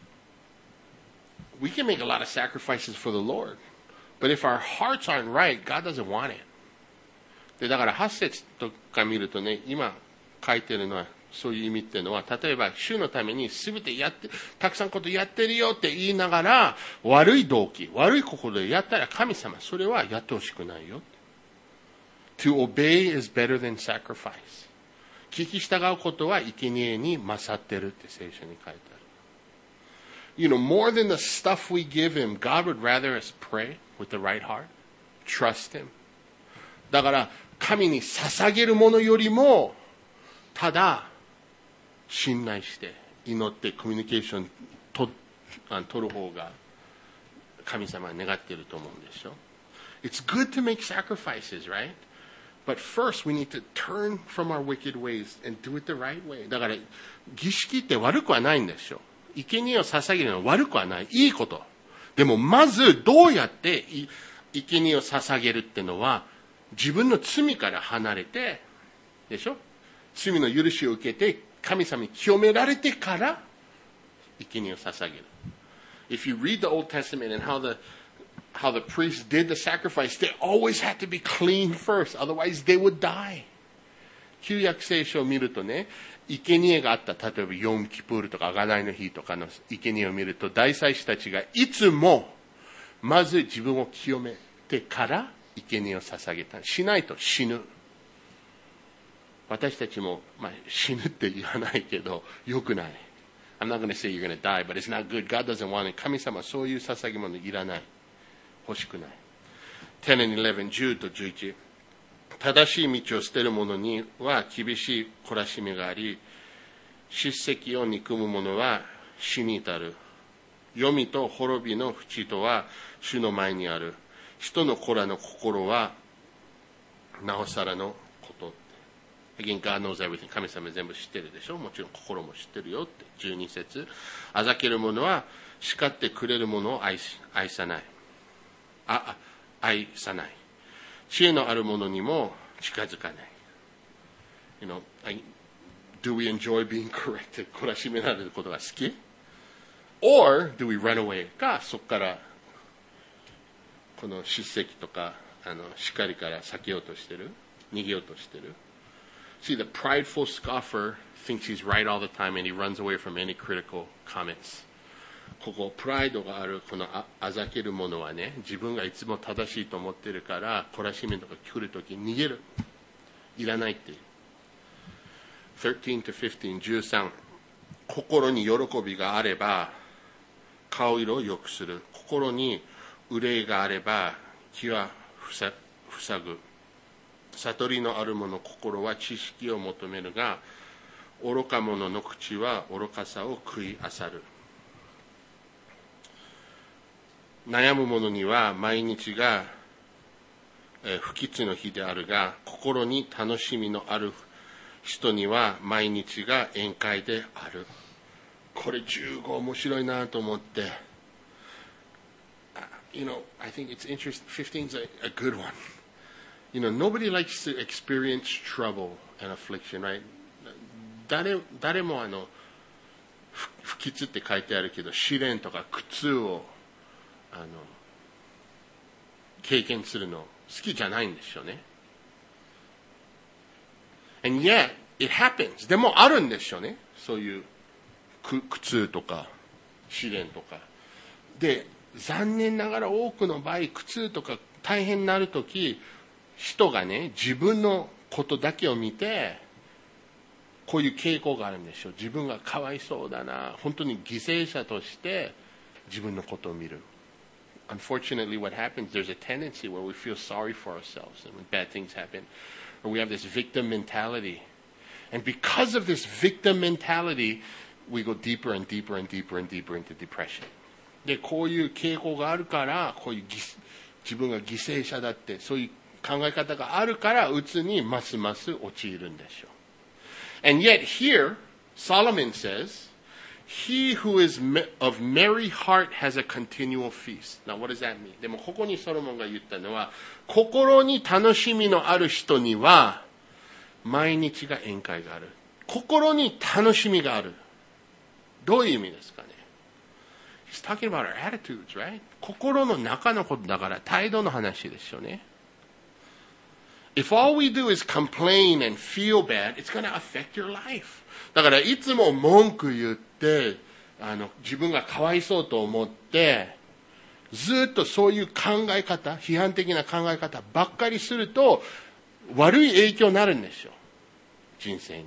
we can make a lot of sacrifices for the Lord. But if our hearts aren't right, God doesn't want it. で、だから8節とか見るとね、今書いてるのはそういう意味っていうのは、例えば主のために全てたくさんことやってるよって言いながら、悪い動機、悪い心でやったら神様、それはやってほしくないよ。To obey is better than sacrifice. 聞き従うことは生贄に勝ってるって聖書に書いてある。You know, more than the stuff we give him, God would rather us pray with the right heart, trust him. だから神に捧げるものよりも、ただ信頼して祈ってコミュニケーション取る方が神様は願っていると思うんですよ。It's good to make sacrifices, right? But first we need to turn from our wicked ways and do it the right way. だから儀式って悪くはないんですよ。生贄を捧げるのは悪くはない。いいこと。でもまずどうやって生贄を捧げるってのは自分の罪から離れて、でしょ？罪の許しを受けて神様に清められてから生贄を捧げる。If you read the Old Testament and how the priests did the sacrifice, they always had to be clean first, otherwise they would die. 旧約聖書を見るとね、生贄があった、例えばヨンキプールとかアガナイの日とかの生贄を見ると、大祭司たちがいつもまず自分を清めてから生贄を捧げた。しないと死ぬ。私たちも、死ぬって言わないけど、良くない。I'm not going to say you're going to die, but it's not good. God doesn't want it. 神様はそういう捧げ物いらない。欲しくない。10 and 11、10と11。正しい道を捨てる者には厳しい懲らしめがあり、叱責を憎む者は死に至る。黄泉と滅びの淵とは主の前にある。人の子らの心はなおさらのこと。Again, God knows everything. 神様全部知ってるでしょ。もちろん心も知ってるよって。12節。あざける者は叱ってくれる者を愛さない。愛さない。知恵のある者にも近づかない。You know, do we enjoy being corrected? 懲らしめられることが好き ?Or do we run away? か、そこからこの叱責とか叱りから避けようとしてる、逃げようとしてる。See, the prideful scoffer thinks he's right all the time and he runs away from any critical comments. ここ、プライドがあるこのあざける者はね、自分がいつも正しいと思ってるから、懲らしめとか来るとき逃げる。いらないって。13 to 15、13。心に喜びがあれば、顔色を良くする。心に憂いがあれば、気は塞ぐ。悟りのある者心は知識を求めるが、愚か者の口は愚かさを食いあさる。悩む者には毎日が不吉の日であるが、心に楽しみのある人には毎日が宴会である。これ15面白いなと思って。You know, I think it's interesting. 15 is a good one. You know, nobody likes to experience trouble and affliction, right? 誰も不吉って書いてあるけど、試練とか苦痛を経験するの好きじゃないんですよね。And yet, it happens. でもあるんですよね。そういう苦痛とか試練とか。で、残念ながら多くの場合、苦痛とか大変になるとき、人がね、自分のことだけを見て、こういう傾向があるんですよ。自分がかわいそうだな。本当に犠牲者として自分のことを見る。Unfortunately, what happens, there's a tendency where we feel sorry for ourselves and when bad things happen, or we have this victim mentality. And because of this victim mentality, we go deeper and deeper and deeper and deeper into depression. で、こういう傾向があるから、こういう自分が犠牲者だって、そういう考え方があるから、うつにますます陥るんでしょう。And yet here, Solomon says, He who is of merry heart has a continual feast. Now, what does that mean? でも、ここにソロモンが言ったのは、心に楽しみのある人には、毎日が宴会がある。心に楽しみがある。どういう意味ですかね？ He's talking about our attitudes, right? 心の中のことだから、態度の話ですよね。If all we do is complain and feel bad, it's going to affect your life. だからいつも文句言って自分がかわいそうと思ってずっとそういう考え方、批判的な考え方ばっかりすると悪い影響になるんですよ、人生に。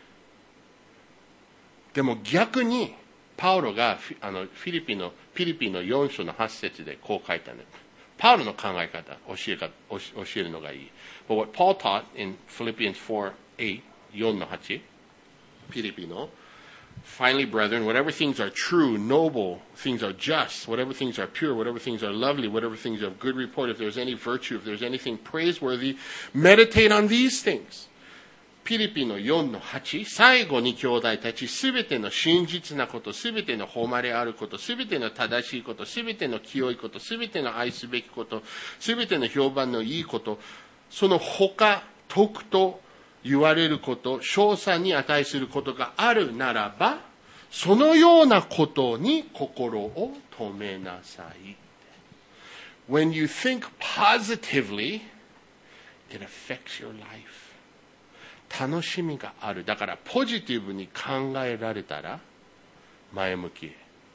でも逆にパウロがフィリピンの4章の8節でこう書いたんです。パウロの考え方教えるのがいい。But what Paul taught in Philippians 4:8 4の8、フィリピンの Finally, brethren, whatever things are true, noble, things are just, whatever things are pure, whatever things are lovely, whatever things are of good report, if there's any virtue, if there's anything praiseworthy, meditate on these things. フィリピンの4の8、最後に兄弟たち、すべての真実なこと、すべての誉れあること、すべての正しいこと、すべての清いこと、すべての愛すべきこと、すべての評判のいいこと、その他、徳と言われること、称賛に値することがあるならば、そのようなことに心を留めなさい。When you think positively, it affects your life. 楽しみがある。だからポジティブに考えられたら前向き、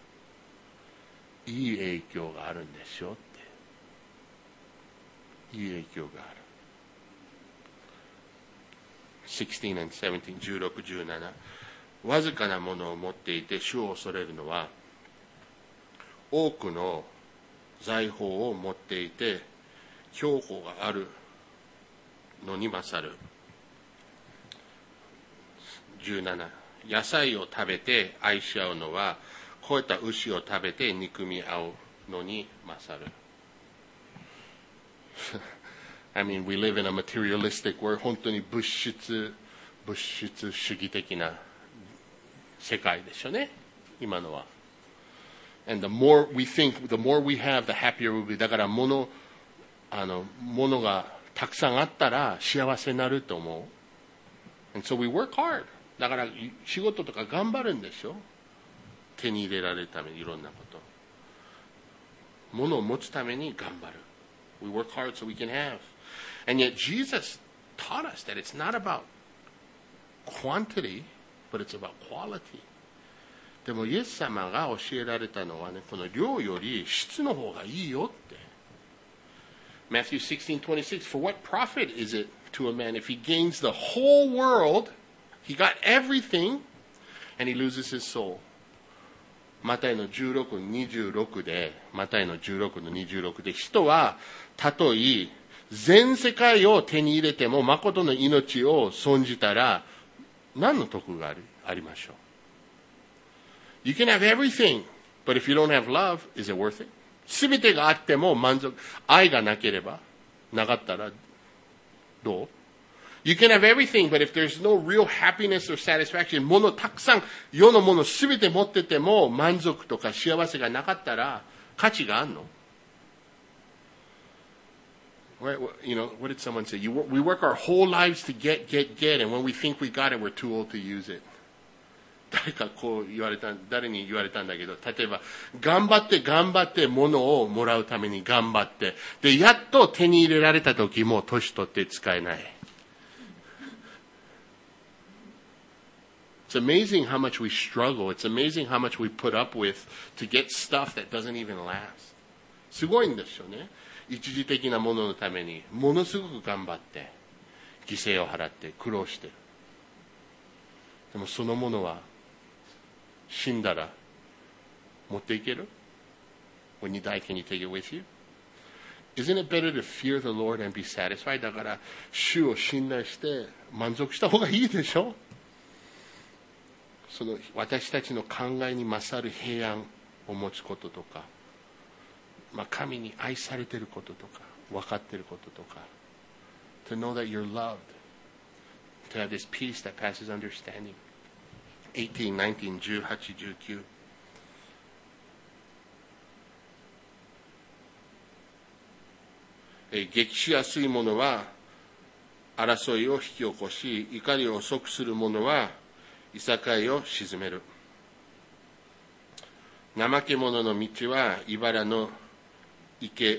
いい影響があるんですよって。いい影響がある。16 and 17、16、17。わずかなものを持っていて主を恐れるのは、多くの財宝を持っていて強固があるのに勝る。17、野菜を食べて愛し合うのは、肥えた牛を食べて憎み合うのに勝る。I mean, we live in a materialistic world. 本当に物質主義的な世界でしょね、今のは。And the more we think, the more we have, the happier we'll be. だから物がたくさんあったら幸せになると思う。And so we work hard. だから仕事とか頑張るんでしょ、手に入れられるためにいろんなこと。物を持つために頑張る。We work hard so we can have. And yet Jesus taught us that it's not about quantity, but it's about quality. でもイエス様が教えられたのはね、この量より質の方がいいよって。Matthew 16:26 For what profit is it to a man if he gains the whole world, he got everything, and he loses his soul? マタイの16:26で、マタイの16:26で、人はたとえ全世界を手に入れても誠の命を損じたら何の得がありましょう。You can have everything, but if you don't have love, is it worth it? すべてがあっても満足、愛がなければ、なかったらどう？ You can have everything, but if there's no real happiness or satisfaction, 物たくさん、世のものすべて持ってても満足とか幸せがなかったら価値があるの？ You know, what did someone say? We work our whole lives to get, and when we think we got it, we're too old to use it. 誰に言われたんだけど、例えば、頑張って物をもらうために頑張って、で、やっと手に入れられた時も年取って使えない。It's amazing how much we struggle. It's amazing how much we put up with to get stuff that doesn't even last. すごいんですよね。一時的なもののためにものすごく頑張って犠牲を払って苦労してる。でもそのものは死んだら持っていける？ When you die, can you take it with you? Isn't it better to fear the Lord and be satisfied? だから主を信頼して満足した方がいいでしょ。その私たちの考えに勝る平安を持つこととか、神に愛されていることとか、分かっていることとか、to know that you're loved, to have this peace that passes understanding. 18、19、18、19。激しやすい者は争いを引き起こし、怒りを遅くする者はいさかいを鎮める。怠け者の道は茨の生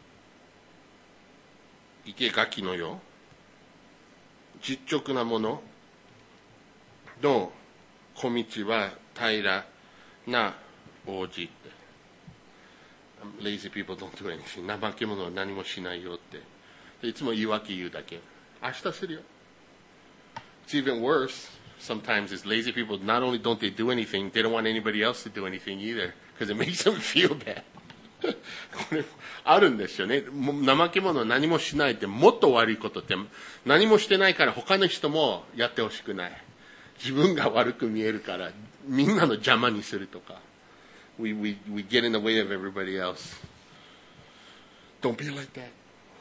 垣のよう。実直な者の小道は平らな王子。Lazy people don't do anything. 怠け者は何もしないよって。いつも言い訳言うだけ。明日するよ。It's even worse sometimes is lazy people, not only don't they do anything, they don't want anybody else to do anything either, because it makes them feel bad. これあるんですよね。怠け者は何もしないってもっと悪いことって、何もしてないから他の人もやってほしくない。自分が悪く見えるからみんなの邪魔にするとか。We get in the way of everybody else. Don't be like that.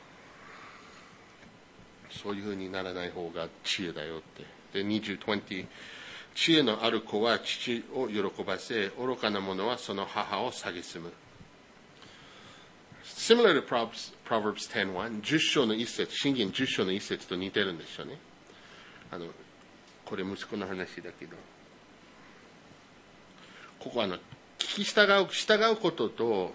そういうふうにならない方が知恵だよって。で、20、知恵のある子は父を喜ばせ、愚かな者はその母を蔑む。Similar to Proverbs 10:1、10章の一節、箴言10章の一節と似てるんですよね。これ息子の話だけど、ここは聞き従うことと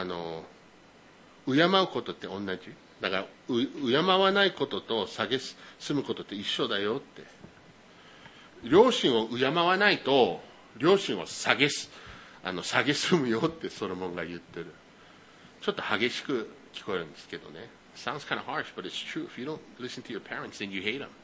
敬うことって同じ。だから敬わないことと蔑むことって一緒だよって。両親を敬わないと両親を蔑むよってソロモンが言ってる。ちょっと激しく聞こえるんですけどね。Sounds kind of harsh, but it's true. If you don't listen to your parents, then you hate them.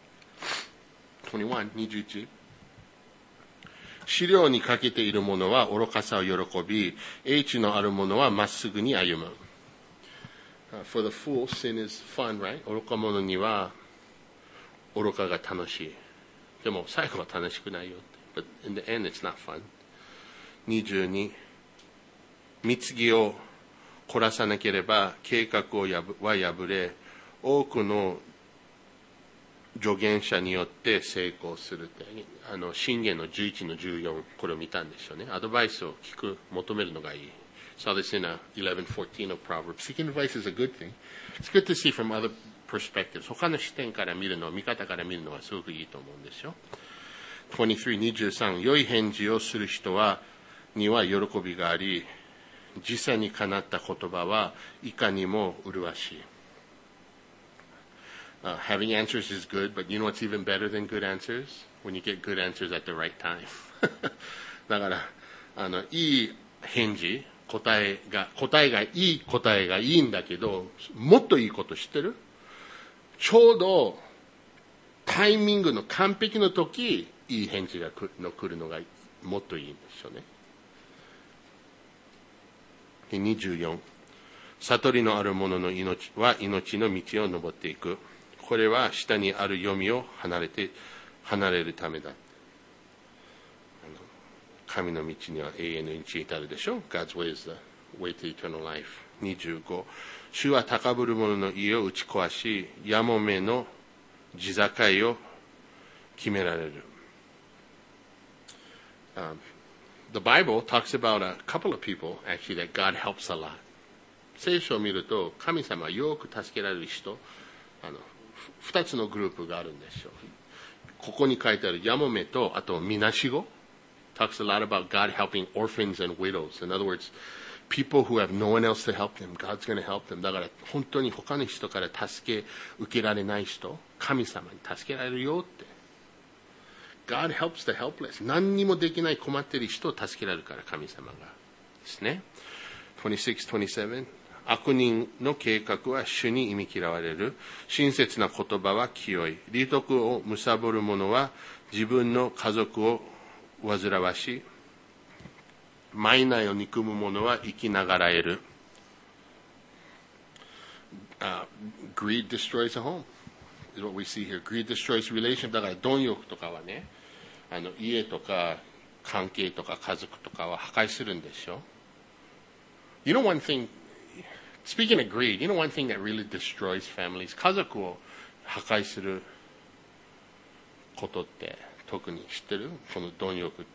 21、21。資料にかけている者は愚かさを喜び、英知のある者はまっすぐに歩む。For the fool, sin is fun, right? 愚か者には愚かが楽しい。でも最後は楽しくないよ。But in the end, it's not fun. 22、貢ぎを凝らさなければ計画は破れ、多くの助言者によって成功するって。箴言の11の14、これを見たんですよね。アドバイスを求めるのがいい。Saw this in 11:14 of Proverbs. Seeking advice is a good thing. It's good to see from other perspectives. 他の視点から見るの、見方から見るのはすごくいいと思うんですよ。23、良い返事をする人には喜びがあり、時差にかなった言葉はいかにも麗しい。Having answers is good, but you know what's even better than good answers? When you get good answers at the right time. だから、いい返事、答えがいいんだけど、もっといいこと知ってる？ちょうどタイミングの完璧の時、いい返事が来るのがもっといいんですよね。24、悟りのある者の命は命の道を登っていく。これは下にある読みを離れるためだ。神の道には永遠の道至るでしょ。God's way is the way to eternal life. 25、主は高ぶる者の家を打ち壊し、やもめの地境を決められる。The Bible talks about a couple of people actually that God helps a lot. 聖書を見ると神様はよく助けられる人、2つのグループがあるんですよ。ここに書いてあるやもめと、あとみなしご。Talks a lot about God helping orphans and widows. In other words, people who have no one else to help them, God's going to help them. だから本当に他の人から助け受けられない人、神様に助けられるよって。God helps the helpless. 何にもできない困っている人を助けられるから神様がですね。26、27。悪人の計画は主に忌み嫌われる。親切な言葉は清い。利得を貪る者は自分の家族を煩わし、賄を憎む者は生きながらえる。Greed destroys a home, is what we see here. Greed destroys relationship. だから貪欲とかはね、家とか関係とか家族とかは破壊するんですよ。You know one thing, speaking of greed, you know one thing that really destroys families? 家族を破壊することって特に知ってる？この貪欲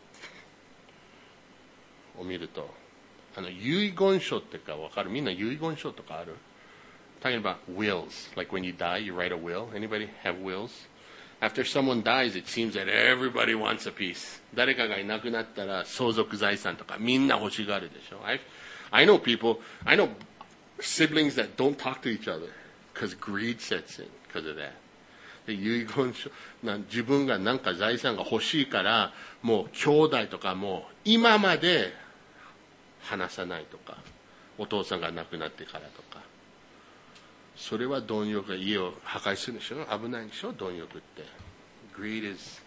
を見ると、遺言書ってか分かる？みんな遺言書とかある？ Talking about wills, like when you die, you write a will. Anybody have wills? After someone dies, it seems that everybody wants a piece. 誰かがいなくなったら相続財産とかみんな欲しがるでしょ。I know siblings that don't talk to each other because greed sets in because of that. で遺言書自分がなんか財産が欲しいからもう兄弟とかも今まで話さないとか、お父さんが亡くなってからとか、それは貪欲が家を破壊するでしょ。危ないでしょ、貪欲って。 Greed is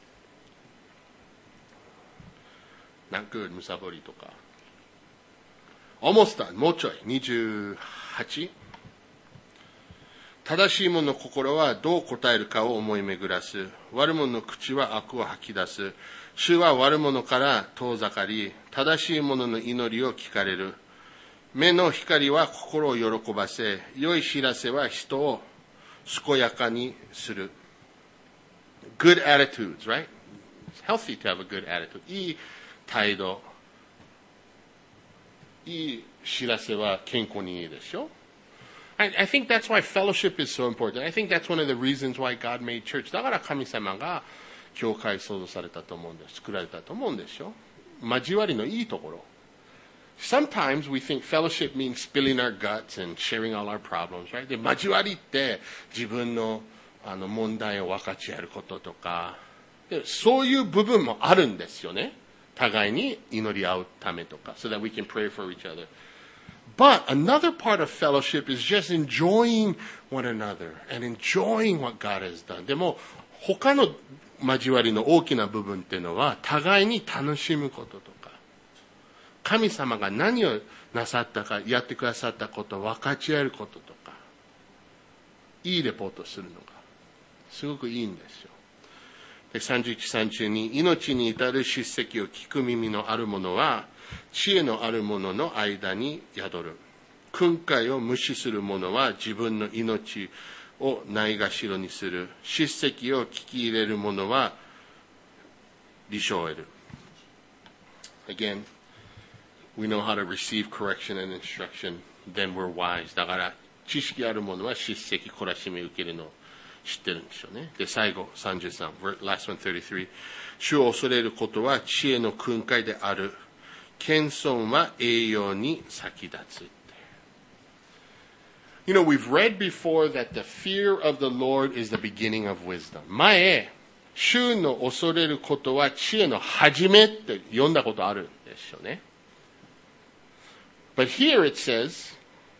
not good. むさぼりとか。 Almost done. もうちょい。28。正しい者の心はどう答えるかを思い巡らす。悪者の口は悪を吐き出す。主は悪者から遠ざかり、正しい者の祈りを聞かれる。目の光は心を喜ばせ、良い知らせは人を健やかにする。Good attitudes, right? It's healthy to have a good attitude. いい態度。いい知らせは健康にいいでしょ。I think that's why fellowship is so important. I think that's one of the reasons why God made church. だから神様が教会創造されたと思うんです。作られたと思うんでしょ。交わりのいいところ。Sometimes we think fellowship means spilling our guts and sharing all our problems, right? で、交わりって自分の問題を分かち合うこととか、でそういう部分もあるんですよね。互いに祈り合うためとか、so that we can pray for each other. But another part of fellowship is just enjoying one another and enjoying what God has done. でも他の交わりの大きな部分っていうのは互いに楽しむこととか、神様が何をなさったか、やってくださったことを分かち合えることとか、いいレポートするのがすごくいいんですよ。で、31、32、命に至る叱責を聞く耳のある者は知恵のある者の間に宿る。訓戒を無視する者は自分の命をないがしろにする。叱責を聞き入れる者は利賞を得る。Again, we know how to receive correction and instruction, then we're wise. だから知識ある者は叱責、懲らしめ受けるのを知ってるんでしょうね。で、最後、33、last one, 33。主を恐れることは知恵の訓戒である。謙遜は栄養に先立つ。You know, we've read before that the fear of the Lord is the beginning of wisdom. 前、主の恐れることは知恵の始めって読んだことあるんでしょうね。But here it says,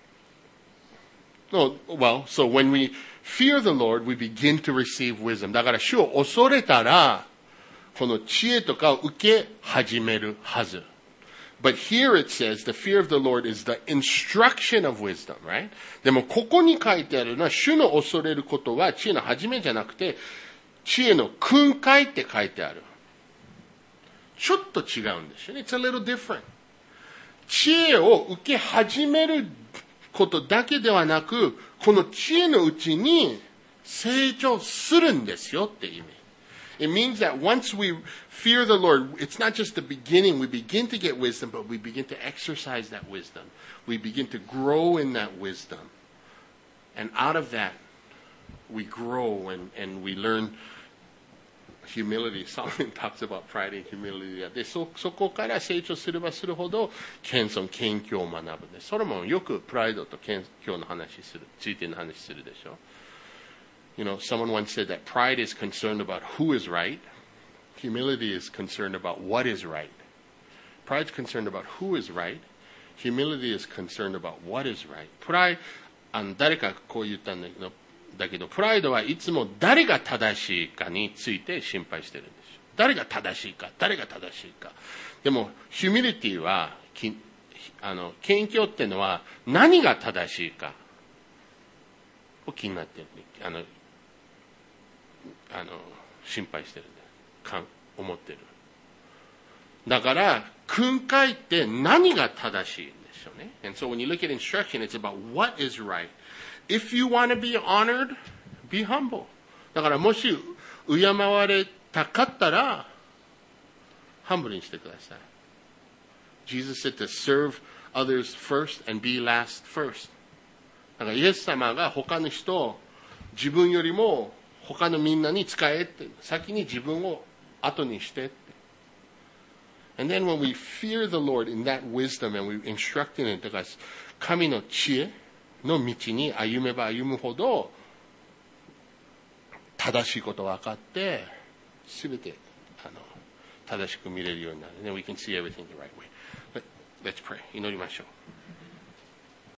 so when we fear the Lord, we begin to receive wisdom. だから主を恐れたら、この知恵とかを受け始めるはず。But here it says, the fear of the Lord is the instruction of wisdom, right? でもここに書いてあるのは、主の恐れることは知恵の始めじゃなくて、知恵の訓戒って書いてある。ちょっと違うんですよね。It's a little different. 知恵を受け始めることだけではなく、この知恵のうちに成長するんですよって意味。It means that once we fear the Lord, it's not just the beginning. We begin to get wisdom, but we begin to exercise that wisdom. We begin to grow in that wisdom. And out of that, we grow and we learn humility. Solomon talks about pride and humility. で、そこから成長すればするほど、謙虚を学ぶ。ソロモンよくプライドと謙虚の話する、ついての話するでしょ。You know, someone once said that pride is concerned about who is right. Humility is concerned about what is right. Pride is concerned about who is right. Humility is concerned about what is right. 誰かこう言ったんだけど、プライドはいつも誰が正しいかについて心配してるんですよ。誰が正しいか。でも、ヒュミリティは、謙虚っていうのは何が正しいかを気になってる。心配してるんだ。思ってる。だから、訓戒って何が正しいんでしょうね。And so when you look at instruction, it's about what is right. If you want to be honored, be humble. だからもし敬われ高かったら、ハンブルにしてください。Jesus said to serve others first and be last first. だからイエス様が他の人を自分よりも他のみんなに使えって、先に自分を後にしてって。And then when we fear the Lord in that wisdom and we instruct in it, だから神の知恵の道に歩めば歩むほど正しいこと分かってすべて正しく見れるようになる。Then we can see everything the right way. Let's pray. 祈りましょう。